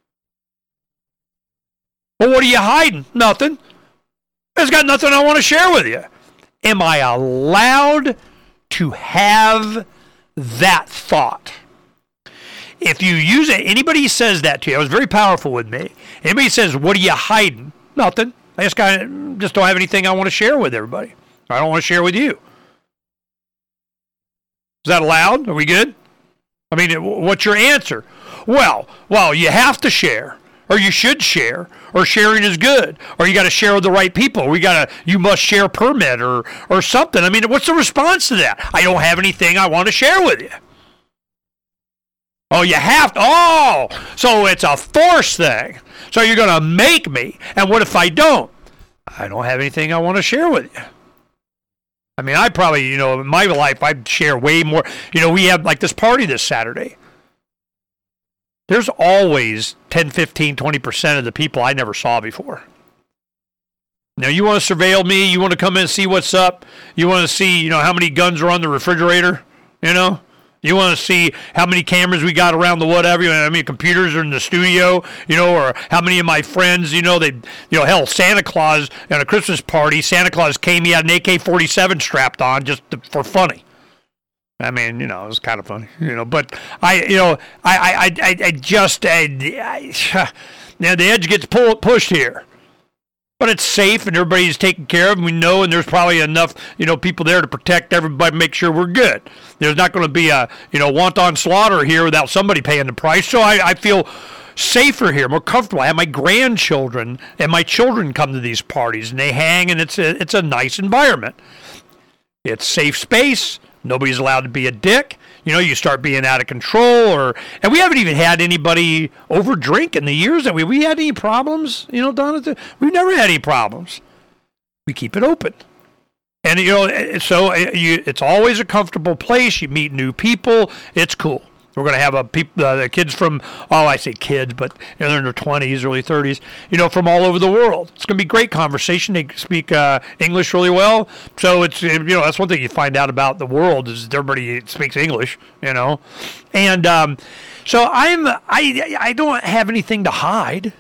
Well, what are you hiding? Nothing. I just got nothing I want to share with you. Am I allowed to have that thought? If you use it, anybody says that to you, it was very powerful with me. Anybody says, what are you hiding? Nothing. I just got, just don't have anything I want to share with everybody. I don't want to share with you. Is that allowed? Are we good? I mean, what's your answer? Well, well, you have to share, or you should share, or sharing is good, or you got to share with the right people. We got to, you must share permit, or or something. I mean, what's the response to that? I don't have anything I want to share with you. Oh, you have to. Oh, so it's a force thing. So you're going to make me. And what if I don't? I don't have anything I want to share with you. I mean, I probably, you know, in my life, I'd share way more. You know, we have like this party this Saturday. There's always ten, fifteen, twenty percent of the people I never saw before. Now, you want to surveil me? You want to come in and see what's up? You want to see, you know, how many guns are on the refrigerator? You know? You want to see how many cameras we got around the whatever, you know, how many computers are in the studio, you know, or how many of my friends, you know, they, you know, hell, Santa Claus at a Christmas party, Santa Claus came, he had an A K forty-seven strapped on just to, for funny. I mean, you know, it was kind of funny, you know, but I, you know, I, I, I, I just, I, I, now the edge gets pull, pushed here. But it's safe and everybody's taken care of, and we know, and there's probably enough, you know, people there to protect everybody, make sure we're good. There's not going to be a, you know, wanton slaughter here without somebody paying the price. So I, I feel safer here, more comfortable. I have my grandchildren and my children come to these parties, and they hang, and it's a, it's a nice environment. It's safe space. Nobody's allowed to be a dick. You know, you start being out of control, or and we haven't even had anybody over drink in the years that we we had any problems. You know, Donna, we've never had any problems. We keep it open, and you know, so you, it's always a comfortable place. You meet new people. It's cool. We're going to have a peop, uh, the kids from, oh, I say kids, but you know, they're in their twenties, early thirties, you know, from all over the world. It's going to be great conversation. They speak uh, English really well. So it's, you know, that's one thing you find out about the world is everybody speaks English, you know. And um, so I'm, I, I don't have anything to hide.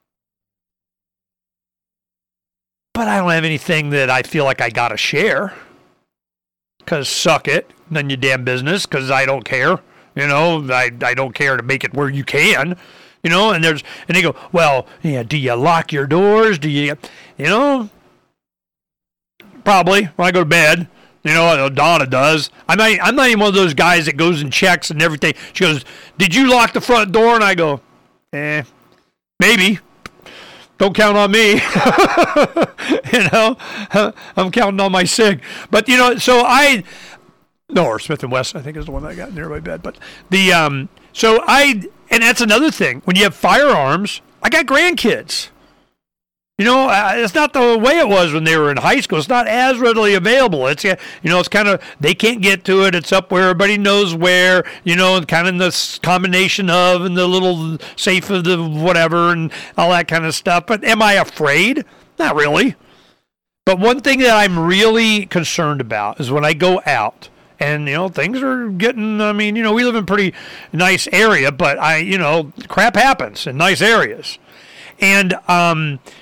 But I don't have anything that I feel like I got to share. Because suck it, none of your damn business, because I don't care. You know, I I don't care to make it where you can, you know, and there's, and they go, well, yeah, do you lock your doors? Do you, you know, probably when I go to bed, you know, Donna does. I'm not, I'm not even one of those guys that goes and checks and everything. She goes, did you lock the front door? And I go, eh, maybe. Don't count on me. You know, I'm counting on my sig. But, you know, so I... No, or Smith and Wesson, I think is the one that I got near my bed. But the um, so I, and that's another thing. When you have firearms, I got grandkids. You know, uh, it's not the way it was when they were in high school. It's not as readily available. It's, you know, it's kind of, they can't get to it. It's up where everybody knows where, you know, and kind of the combination of and the little safe of the whatever and all that kind of stuff. But am I afraid? Not really. But one thing that I'm really concerned about is when I go out. And, you know, things are getting, I mean, you know, we live in a pretty nice area, but I, you know, crap happens in nice areas. And um,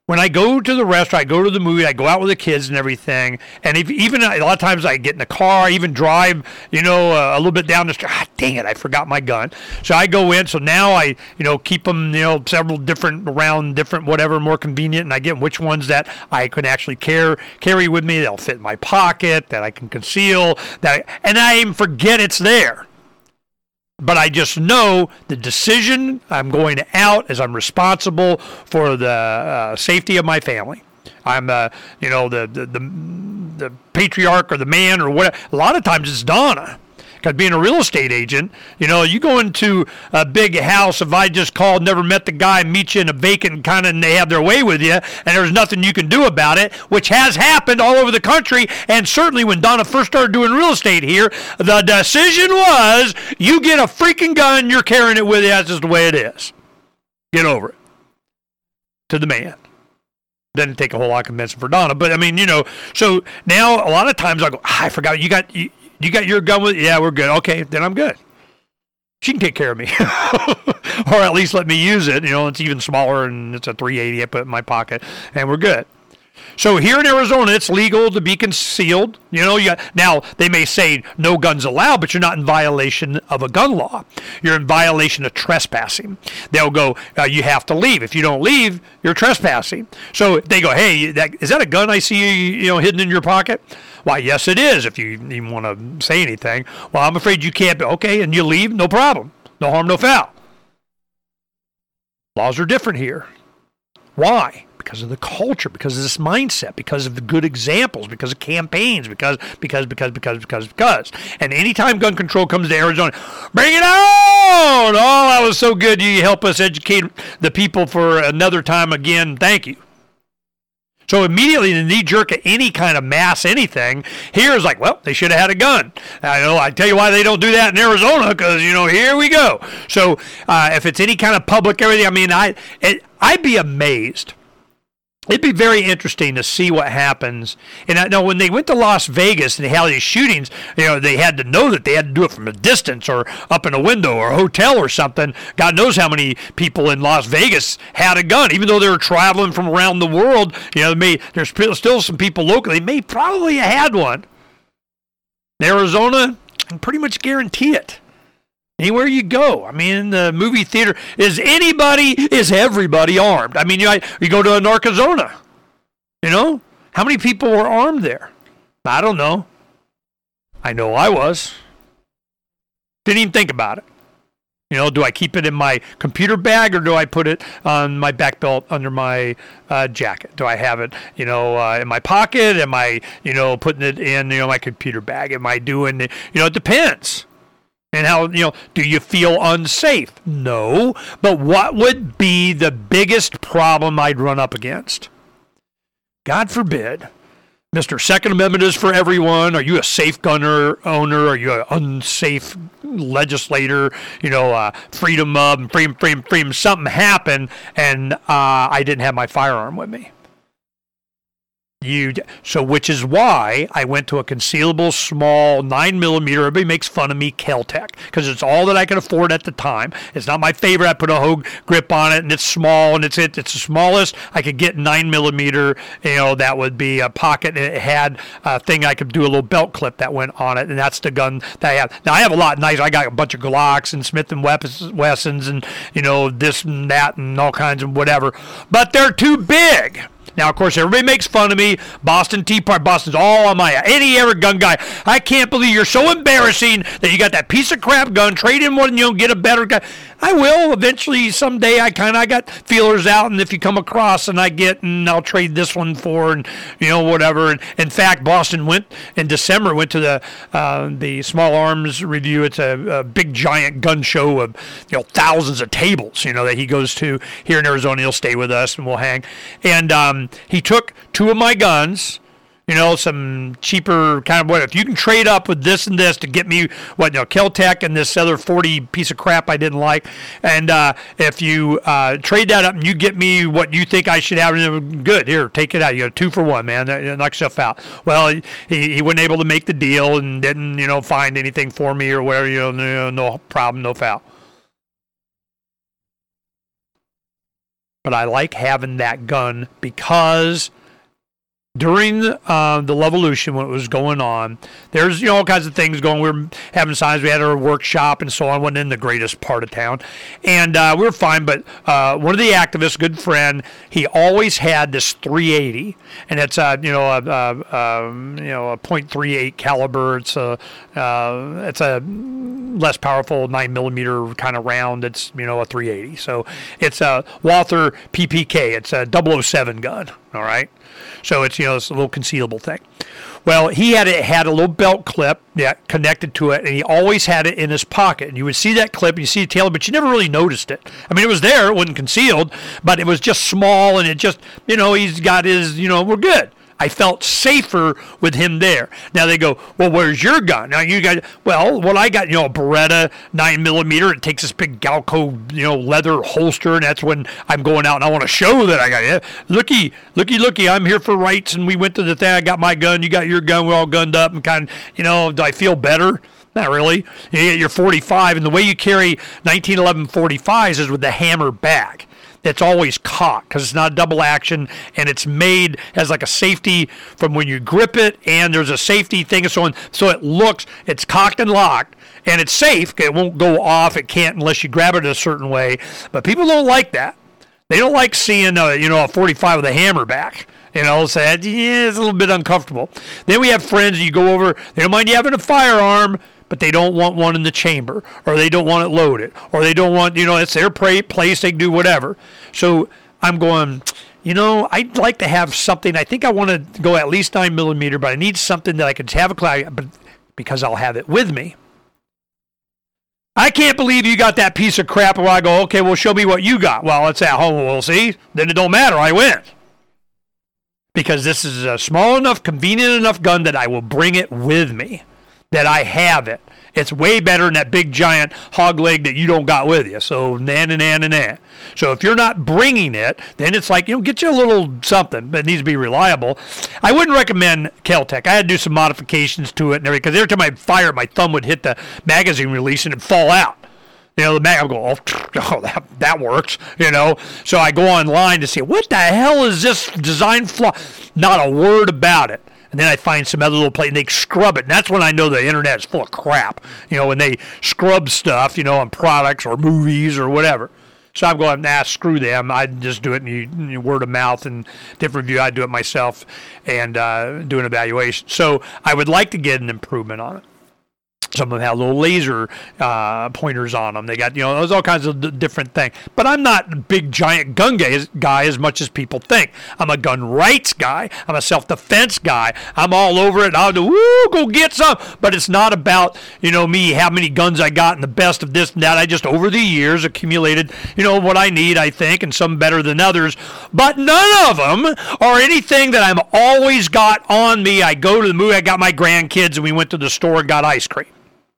When I go to the restaurant, I go to the movie, I go out with the kids and everything, and if, even a lot of times I get in the car, I even drive, you know, uh, a little bit down the street. Ah, dang it, I forgot my gun. So I go in, so now I, you know, keep them, you know, several different, around different, whatever, more convenient, and I get which ones that I can actually care, carry with me, they'll fit in my pocket, that I can conceal, that, I, and I even forget it's there. But I just know the decision I'm going out is I'm responsible for the uh, safety of my family. I'm, uh, you know, the, the the the patriarch or the man or whatever. A lot of times it's Donna. Because being a real estate agent, you know, you go into a big house, if I just called, never met the guy, meet you in a vacant kind of, and they have their way with you, and there's nothing you can do about it, which has happened all over the country, and certainly when Donna first started doing real estate here, the decision was, you get a freaking gun, you're carrying it with you, that's just the way it is. Get over it. To the man. Didn't take a whole lot of convincing for Donna, but I mean, you know, so now a lot of times I go, ah, I forgot, you got... You, You got your gun with you? Yeah, we're good. Okay, then I'm good. She can take care of me. Or at least let me use it. You know, it's even smaller, and it's a three eighty I put in my pocket, and we're good. So here in Arizona, it's legal to be concealed. You know, you got, now they may say no guns allowed, but you're not in violation of a gun law. You're in violation of trespassing. They'll go, uh, you have to leave. If you don't leave, you're trespassing. So they go, hey, that, is that a gun I see you know hidden in your pocket? Why, yes, it is, if you even want to say anything. Well, I'm afraid you can't. Okay, and you leave, no problem. No harm, no foul. Laws are different here. Why? Because of the culture, because of this mindset, because of the good examples, because of campaigns, because, because, because, because, because, because. And anytime gun control comes to Arizona, bring it on! Oh, that was so good. You help us educate the people for another time again. Thank you. So immediately the knee-jerk at any kind of mass anything here is like, well, they should have had a gun. I know. I tell you why they don't do that in Arizona, because, you know, here we go. So uh, if it's any kind of public everything, I mean, I it, I'd be amazed. It'd be very interesting to see what happens. And I know when they went to Las Vegas and they had these shootings, you know, they had to know that they had to do it from a distance or up in a window or a hotel or something. God knows how many people in Las Vegas had a gun, even though they were traveling from around the world. You know, may, there's still some people locally. They may probably have had one. In Arizona, I can pretty much guarantee it. Anywhere you go, I mean, in the movie theater, is anybody, is everybody armed? I mean, you, you go to a Narcozona, you know? How many people were armed there? I don't know. I know I was. Didn't even think about it. You know, do I keep it in my computer bag or do I put it on my back belt under my uh, jacket? Do I have it, you know, uh, in my pocket? Am I, you know, putting it in, you know, my computer bag? Am I doing it? You know, it depends. And how, you know, do you feel unsafe? No. But what would be the biggest problem I'd run up against? God forbid. Mister Second Amendment is for everyone. Are you a safe gunner owner? Are you an unsafe legislator? You know, uh, freedom of, freedom, freedom, freedom. Something happened and uh, I didn't have my firearm with me. You so, which is why I went to a concealable small nine millimeter. Everybody makes fun of me, Kel-Tec, because it's all that I can afford at the time. It's not my favorite. I put a Hogue grip on it, and it's small, and it's it. It's the smallest I could get nine millimeter. You know, that would be a pocket. And it had a thing I could do a little belt clip that went on it, and that's the gun that I have. Now I have a lot nice. I got a bunch of Glocks and Smith and Wessons, and you know this and that and all kinds of whatever, but they're too big. Now, of course, everybody makes fun of me. Boston Tea Party. Boston's all on my any ever gun guy. I can't believe you're so embarrassing that you got that piece of crap gun. Trade in one and you'll get a better gun. I will eventually someday. I kind of I got feelers out, and if you come across and I get, and I'll trade this one for, and you know whatever. And in fact, Boston went in December. Went to the uh, the Small Arms Review. It's a, a big giant gun show of you know thousands of tables. You know that he goes to here in Arizona. He'll stay with us and we'll hang. And um, he took two of my guns. You know, some cheaper kind of what. If you can trade up with this and this to get me what, you know, Kel-Tec and this other forty piece of crap I didn't like, and uh, if you uh, trade that up and you get me what you think I should have, good. Here, take it out. You got two for one, man. Knock yourself out. Well, he he wasn't able to make the deal and didn't you know find anything for me or whatever. You know, no, no problem, no foul. but I like having that gun because during uh, the Levolution, when it was going on, there's you know all kinds of things going. We were having signs. We had our workshop and so on. Wasn't in the greatest part of town, and uh, we were fine. But uh, one of the activists, good friend, he always had this three eighty, and it's a you know a, a, a you know a point three eight caliber. It's a uh, it's a less powerful nine millimeter kind of round. It's you know a three eighty. So it's a Walther P P K. It's a double oh seven gun. All right. So it's, you know, it's a little concealable thing. Well, he had it had a little belt clip that connected to it, and he always had it in his pocket. And you would see that clip, and you see the tail, but you never really noticed it. I mean, it was there, it wasn't concealed, but it was just small, and it just, you know, he's got his, you know, we're good. I felt safer with him there. Now they go, well, where's your gun? Now you got, well, what I got, you know, a Beretta nine millimeter. It takes this big Galco, you know, leather holster, and that's when I'm going out and I want to show that I got it. Looky, looky, looky, I'm here for rights, and we went to the thing. I got my gun, you got your gun. We're all gunned up, and kind of, you know, do I feel better? Not really. You get your forty-five, and the way you carry nineteen eleven forty-fives is with the hammer back. It's always cocked because it's not double action, and it's made as like a safety from when you grip it, and there's a safety thing and so on. So it looks, it's cocked and locked, and it's safe. It won't go off. It can't unless you grab it a certain way. But people don't like that. They don't like seeing a, you know, a forty-five with a hammer back. You know, so that, yeah, it's a little bit uncomfortable. Then we have friends, you go over, they don't mind you having a firearm, but they don't want one in the chamber, or they don't want it loaded, or they don't want, you know, it's their place, they can do whatever. So I'm going, you know, I'd like to have something. I think I want to go at least nine millimeter, but I need something that I could have a class, but because I'll have it with me. I can't believe you got that piece of crap where I go, okay, well, show me what you got. Well, it's at home. We'll see. Then it don't matter. I win. Because this is a small enough, convenient enough gun that I will bring it with me, that I have it. It's way better than that big giant hog leg that you don't got with you. So, nan and nan and nan. So, if you're not bringing it, then it's like, you know, get you a little something, but it needs to be reliable. I wouldn't recommend Kel-Tec. I had to do some modifications to it and everything, because every time I fire it, my thumb would hit the magazine release and it'd fall out. You know, the mag, I'll go, oh, oh that, that works, you know. So, I go online to see, what the hell is this design flaw? Not a word about it. And then I find some other little place, and they scrub it. And that's when I know the internet is full of crap. You know, when they scrub stuff, you know, on products or movies or whatever. So I'm going, nah, screw them. I just do it in you, you word of mouth and different review. I do it myself and uh, do an evaluation. So I would like to get an improvement on it. Some of them have little laser uh, pointers on them. They got, you know, there's all kinds of d- different things. But I'm not a big, giant gun guy, guy as much as people think. I'm a gun rights guy. I'm a self-defense guy. I'm all over it. I'll do, woo, go get some. But it's not about, you know, me, how many guns I got and the best of this and that. I just, over the years, accumulated, you know, what I need, I think, and some better than others. But none of them are anything that I'm always got on me. I go to the movie, I got my grandkids, and we went to the store and got ice cream.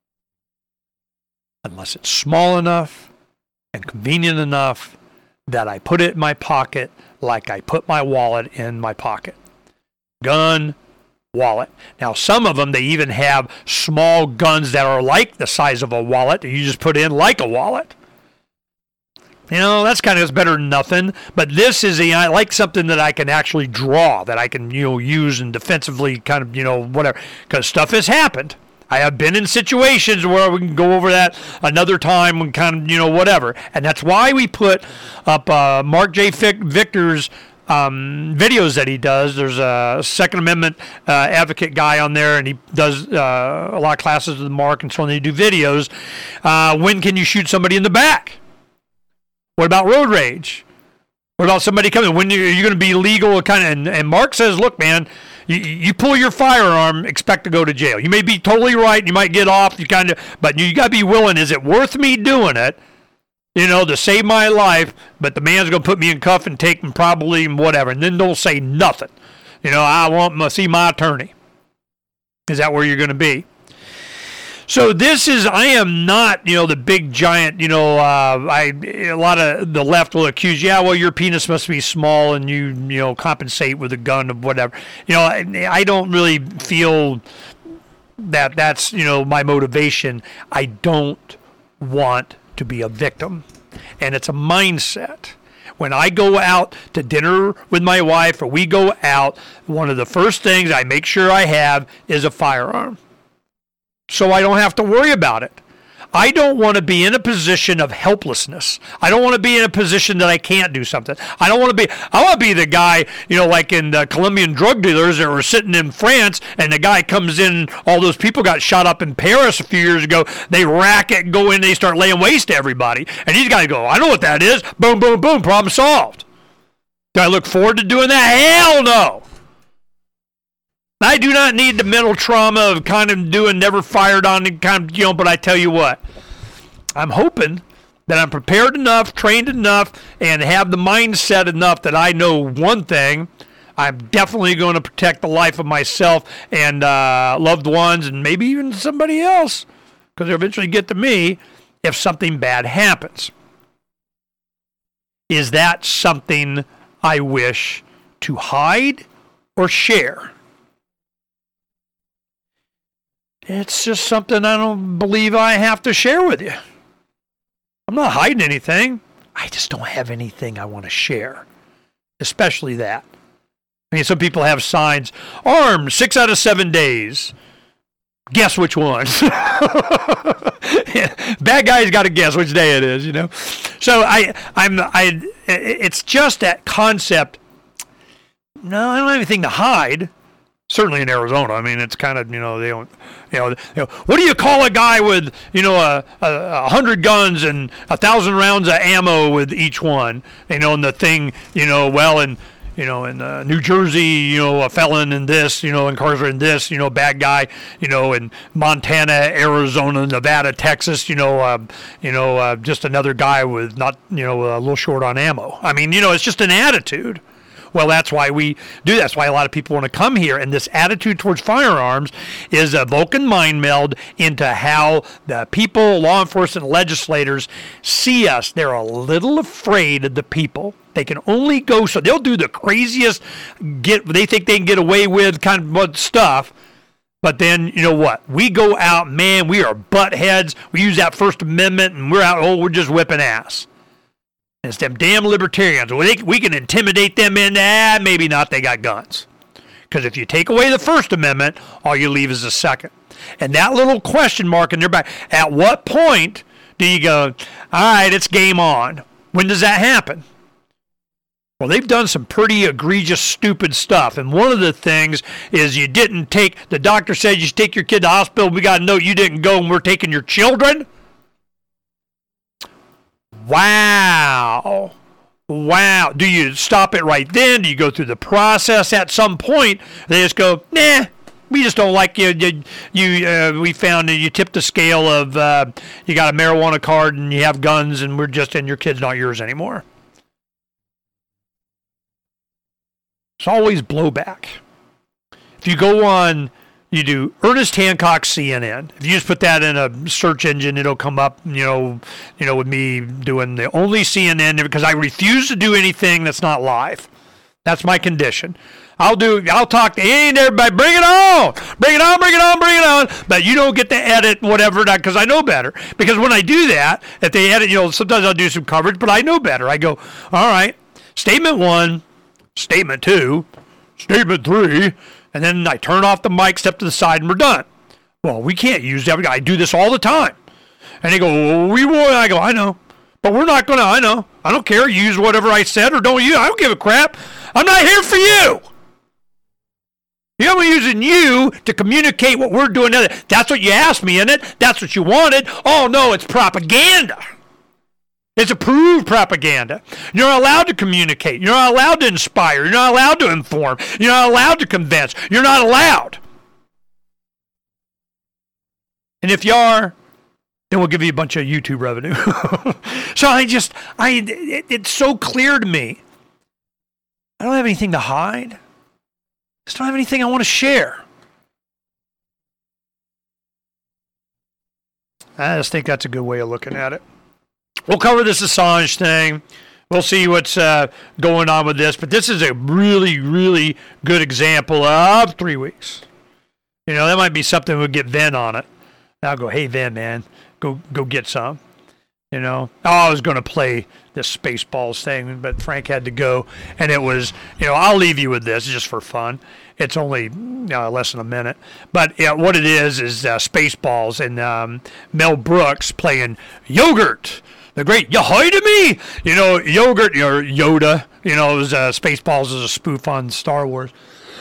Unless it's small enough and convenient enough that I put it in my pocket like I put my wallet in my pocket. Gun, wallet. Now, some of them, they even have small guns that are like the size of a wallet that you just put in like a wallet. You know, that's kind of better than nothing. But this is, a, I like something that I can actually draw, that I can, you know, use and defensively kind of, you know, whatever. Because stuff has happened. I have been in situations where we can go over that another time and kind of, you know, whatever. And that's why we put up uh, Mark J. Victor's um, videos that he does. There's a Second Amendment uh, advocate guy on there, and he does uh, a lot of classes with Mark and so on. They do videos. Uh, when can you shoot somebody in the back? What about road rage? What about somebody coming? When are you going to be legal? Kind of, and, and Mark says, look, man, you, you pull your firearm, expect to go to jail. You may be totally right. You might get off. You kind of, but you got to be willing. Is it worth me doing it? You know, to save my life. But the man's going to put me in cuff and take me probably whatever. And then don't say nothing. You know, I want to see my attorney. Is that where you're going to be? So this is, I am not, you know, the big giant, you know, uh, I, a lot of the left will accuse, yeah, well, your penis must be small and you, you know, compensate with a gun or whatever. You know, I, I don't really feel that that's, you know, my motivation. I don't want to be a victim. And it's a mindset. When I go out to dinner with my wife or we go out, one of the first things I make sure I have is a firearm. So I don't have to worry about it. I don't want to be in a position of helplessness. I don't want to be in a position that I can't do something. I don't want to be, I want to be the guy, you know, like in the Colombian drug dealers that were sitting in France and the guy comes in, all those people got shot up in Paris a few years ago. They rack it and go in, they start laying waste to everybody. And these guys go, I know what that is. Boom, boom, boom, problem solved. Do I look forward to doing that? Hell no. I do not need the mental trauma of kind of doing never fired on and kind of, you know, but I tell you what, I'm hoping that I'm prepared enough, trained enough, and have the mindset enough that I know one thing. I'm definitely going to protect the life of myself and uh, loved ones and maybe even somebody else, because they'll eventually get to me if something bad happens. Is that something I wish to hide or share? It's just something I don't believe I have to share with you. I'm not hiding anything. I just don't have anything I want to share, especially that. I mean, some people have signs, armed six out of seven days. Guess which one? Bad guy's got to guess which day it is, you know. So I, I'm, I. It's just that concept. No, I don't have anything to hide. Certainly in Arizona. I mean, it's kind of, you know, they don't, you know, you know, what do you call a guy with, you know, a, a, a hundred guns and a thousand rounds of ammo with each one, you know, and the thing, you know, well, in, you know, in uh, New Jersey, you know, a felon in this, you know, incarcerated in this, you know, bad guy, you know, in Montana, Arizona, Nevada, Texas, you know, uh, you know, uh, just another guy with not, you know, a little short on ammo. I mean, you know, it's just an attitude. Well, that's why we do that. That's why a lot of people want to come here. And this attitude towards firearms is a Vulcan mind meld into how the people, law enforcement, legislators see us. They're a little afraid of the people. They can only go so they'll do the craziest, get they think they can get away with kind of stuff. But then, you know what? We go out, man, we are butt heads. We use that First Amendment, and we're out, oh, we're just whipping ass. It's them damn libertarians. We, we can intimidate them in, ah, maybe not, they got guns. Because if you take away the First Amendment, all you leave is the Second. And that little question mark in their back, at what point do you go, all right, it's game on? When does that happen? Well, they've done some pretty egregious, stupid stuff. And one of the things is you didn't take, the doctor said you should take your kid to the hospital. We got a note you didn't go and we're taking your children. Wow. Wow. Do you stop it right then? Do you go through the process at some point? They just go, nah, we just don't like you. You, you uh, we found that you tipped the scale of uh, you got a marijuana card and you have guns and we're just, and your kid's not yours anymore. It's always blowback. If you go on, you do Ernest Hancock C N N. If you just put that in a search engine, it'll come up, you know, you know, with me doing the only C N N because I refuse to do anything that's not live. That's my condition. I'll do, I'll talk to ain't everybody, bring it on, bring it on, bring it on, bring it on. But you don't get to edit whatever, because I know better. Because when I do that, if they edit, you know, sometimes I'll do some coverage, but I know better. I go, all right, statement one, statement two, statement three, and then I turn off the mic, step to the side, and we're done. Well, we can't use that. I do this all the time. And they go, well, we will. I go, I know. But we're not going to, I know. I don't care. Use whatever I said or don't use. I don't give a crap. I'm not here for you. You know, we're using you to communicate what we're doing. That's what you asked me, isn't it? That's what you wanted. Oh, no, it's propaganda. It's approved propaganda. You're not allowed to communicate. You're not allowed to inspire. You're not allowed to inform. You're not allowed to convince. You're not allowed. And if you are, then we'll give you a bunch of YouTube revenue. So I just, I, it, it's so clear to me. I don't have anything to hide. I just don't have anything I want to share. I just think that's a good way of looking at it. We'll cover this Assange thing. We'll see what's uh, going on with this. But this is a really, really good example of three weeks. You know, that might be something we'll get Vin on it. I'll go, hey, Vin, man, go go get some. You know, oh, I was going to play this Spaceballs thing, but Frank had to go, and it was, you know, I'll leave you with this just for fun. It's only you know, less than a minute, but yeah, what it is is uh, Spaceballs and um, Mel Brooks playing Yogurt, the great "Yahoy to me," you know, Yogurt or Yoda. You know, it was uh, Spaceballs is a spoof on Star Wars.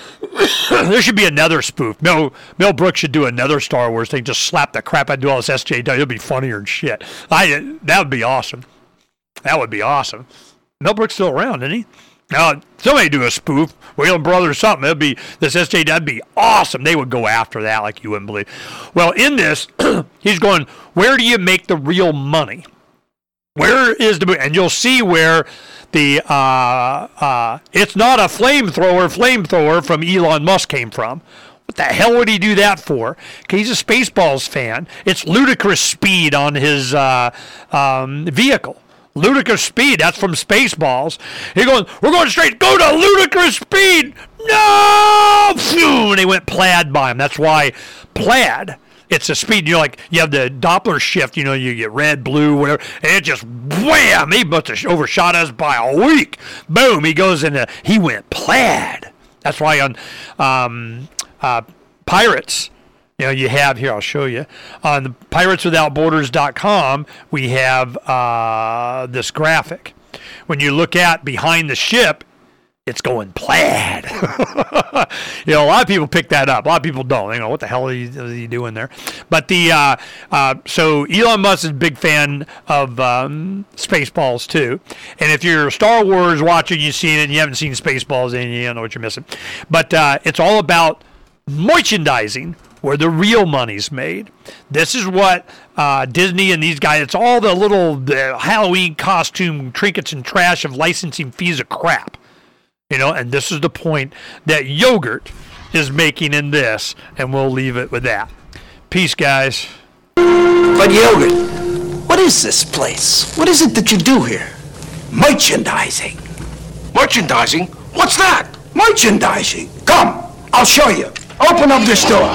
There should be another spoof. Mel, Mel Brooks should do another Star Wars thing. Just slap the crap out of do all this S J W. It'd be funnier than shit. I that would be awesome. That would be awesome. Mel Brooks still around, isn't he? Now somebody do a spoof, Whalen Brothers something. It'd be this S J W. That'd be awesome. They would go after that like you wouldn't believe. Well, in this, he's going. Where do you make the real money? Where is the and you'll see where. The uh, uh, it's not a flamethrower, flamethrower from Elon Musk came from. What the hell would he do that for? Because he's a Spaceballs fan. It's ludicrous speed on his uh, um, vehicle. Ludicrous speed. That's from Spaceballs. He's going. We're going straight. Go to ludicrous speed. No. Phew, and they went plaid by him. That's why plaid. It's a speed, you know, like you have the Doppler shift, you know, you get red, blue, whatever, and it just wham, he must have overshot us by a week. Boom, he goes into, he went plaid. That's why on um, uh, Pirates, you know, you have, here, I'll show you, on the pirates without borders dot com, we have uh, this graphic. When you look at behind the ship, it's going plaid. You know, a lot of people pick that up. A lot of people don't. You know, what the hell are you, are you doing there? But the, uh, uh, so Elon Musk is a big fan of um, Spaceballs too. And if you're a Star Wars watcher, you've seen it, and you haven't seen Spaceballs, then you don't know what you're missing. But uh, it's all about merchandising where the real money's made. This is what uh, Disney and these guys, it's all the little the Halloween costume trinkets and trash of licensing fees of crap. You know, and this is the point that Yogurt is making in this, and we'll leave it with that. Peace, guys. But Yogurt, what is this place? What is it that you do here? Merchandising. Merchandising? What's that? Merchandising. Come, I'll show you. Open up this door.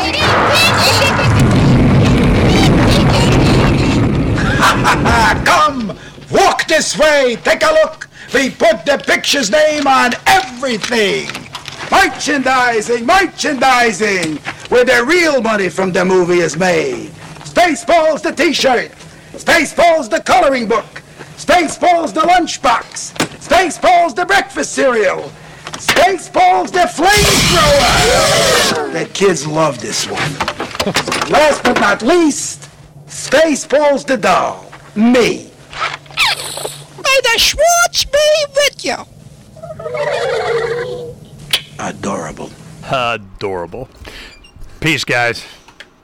Come, walk this way. Take a look. We put the picture's name on everything. Merchandising, merchandising, where the real money from the movie is made. Spaceballs the t-shirt. Spaceballs the coloring book. Spaceballs the lunchbox. Spaceballs the breakfast cereal. Spaceballs the flamethrower. The kids love this one. Last but not least, Spaceballs the doll. Me. May the Schwartz be with you. Adorable. Adorable. Peace, guys.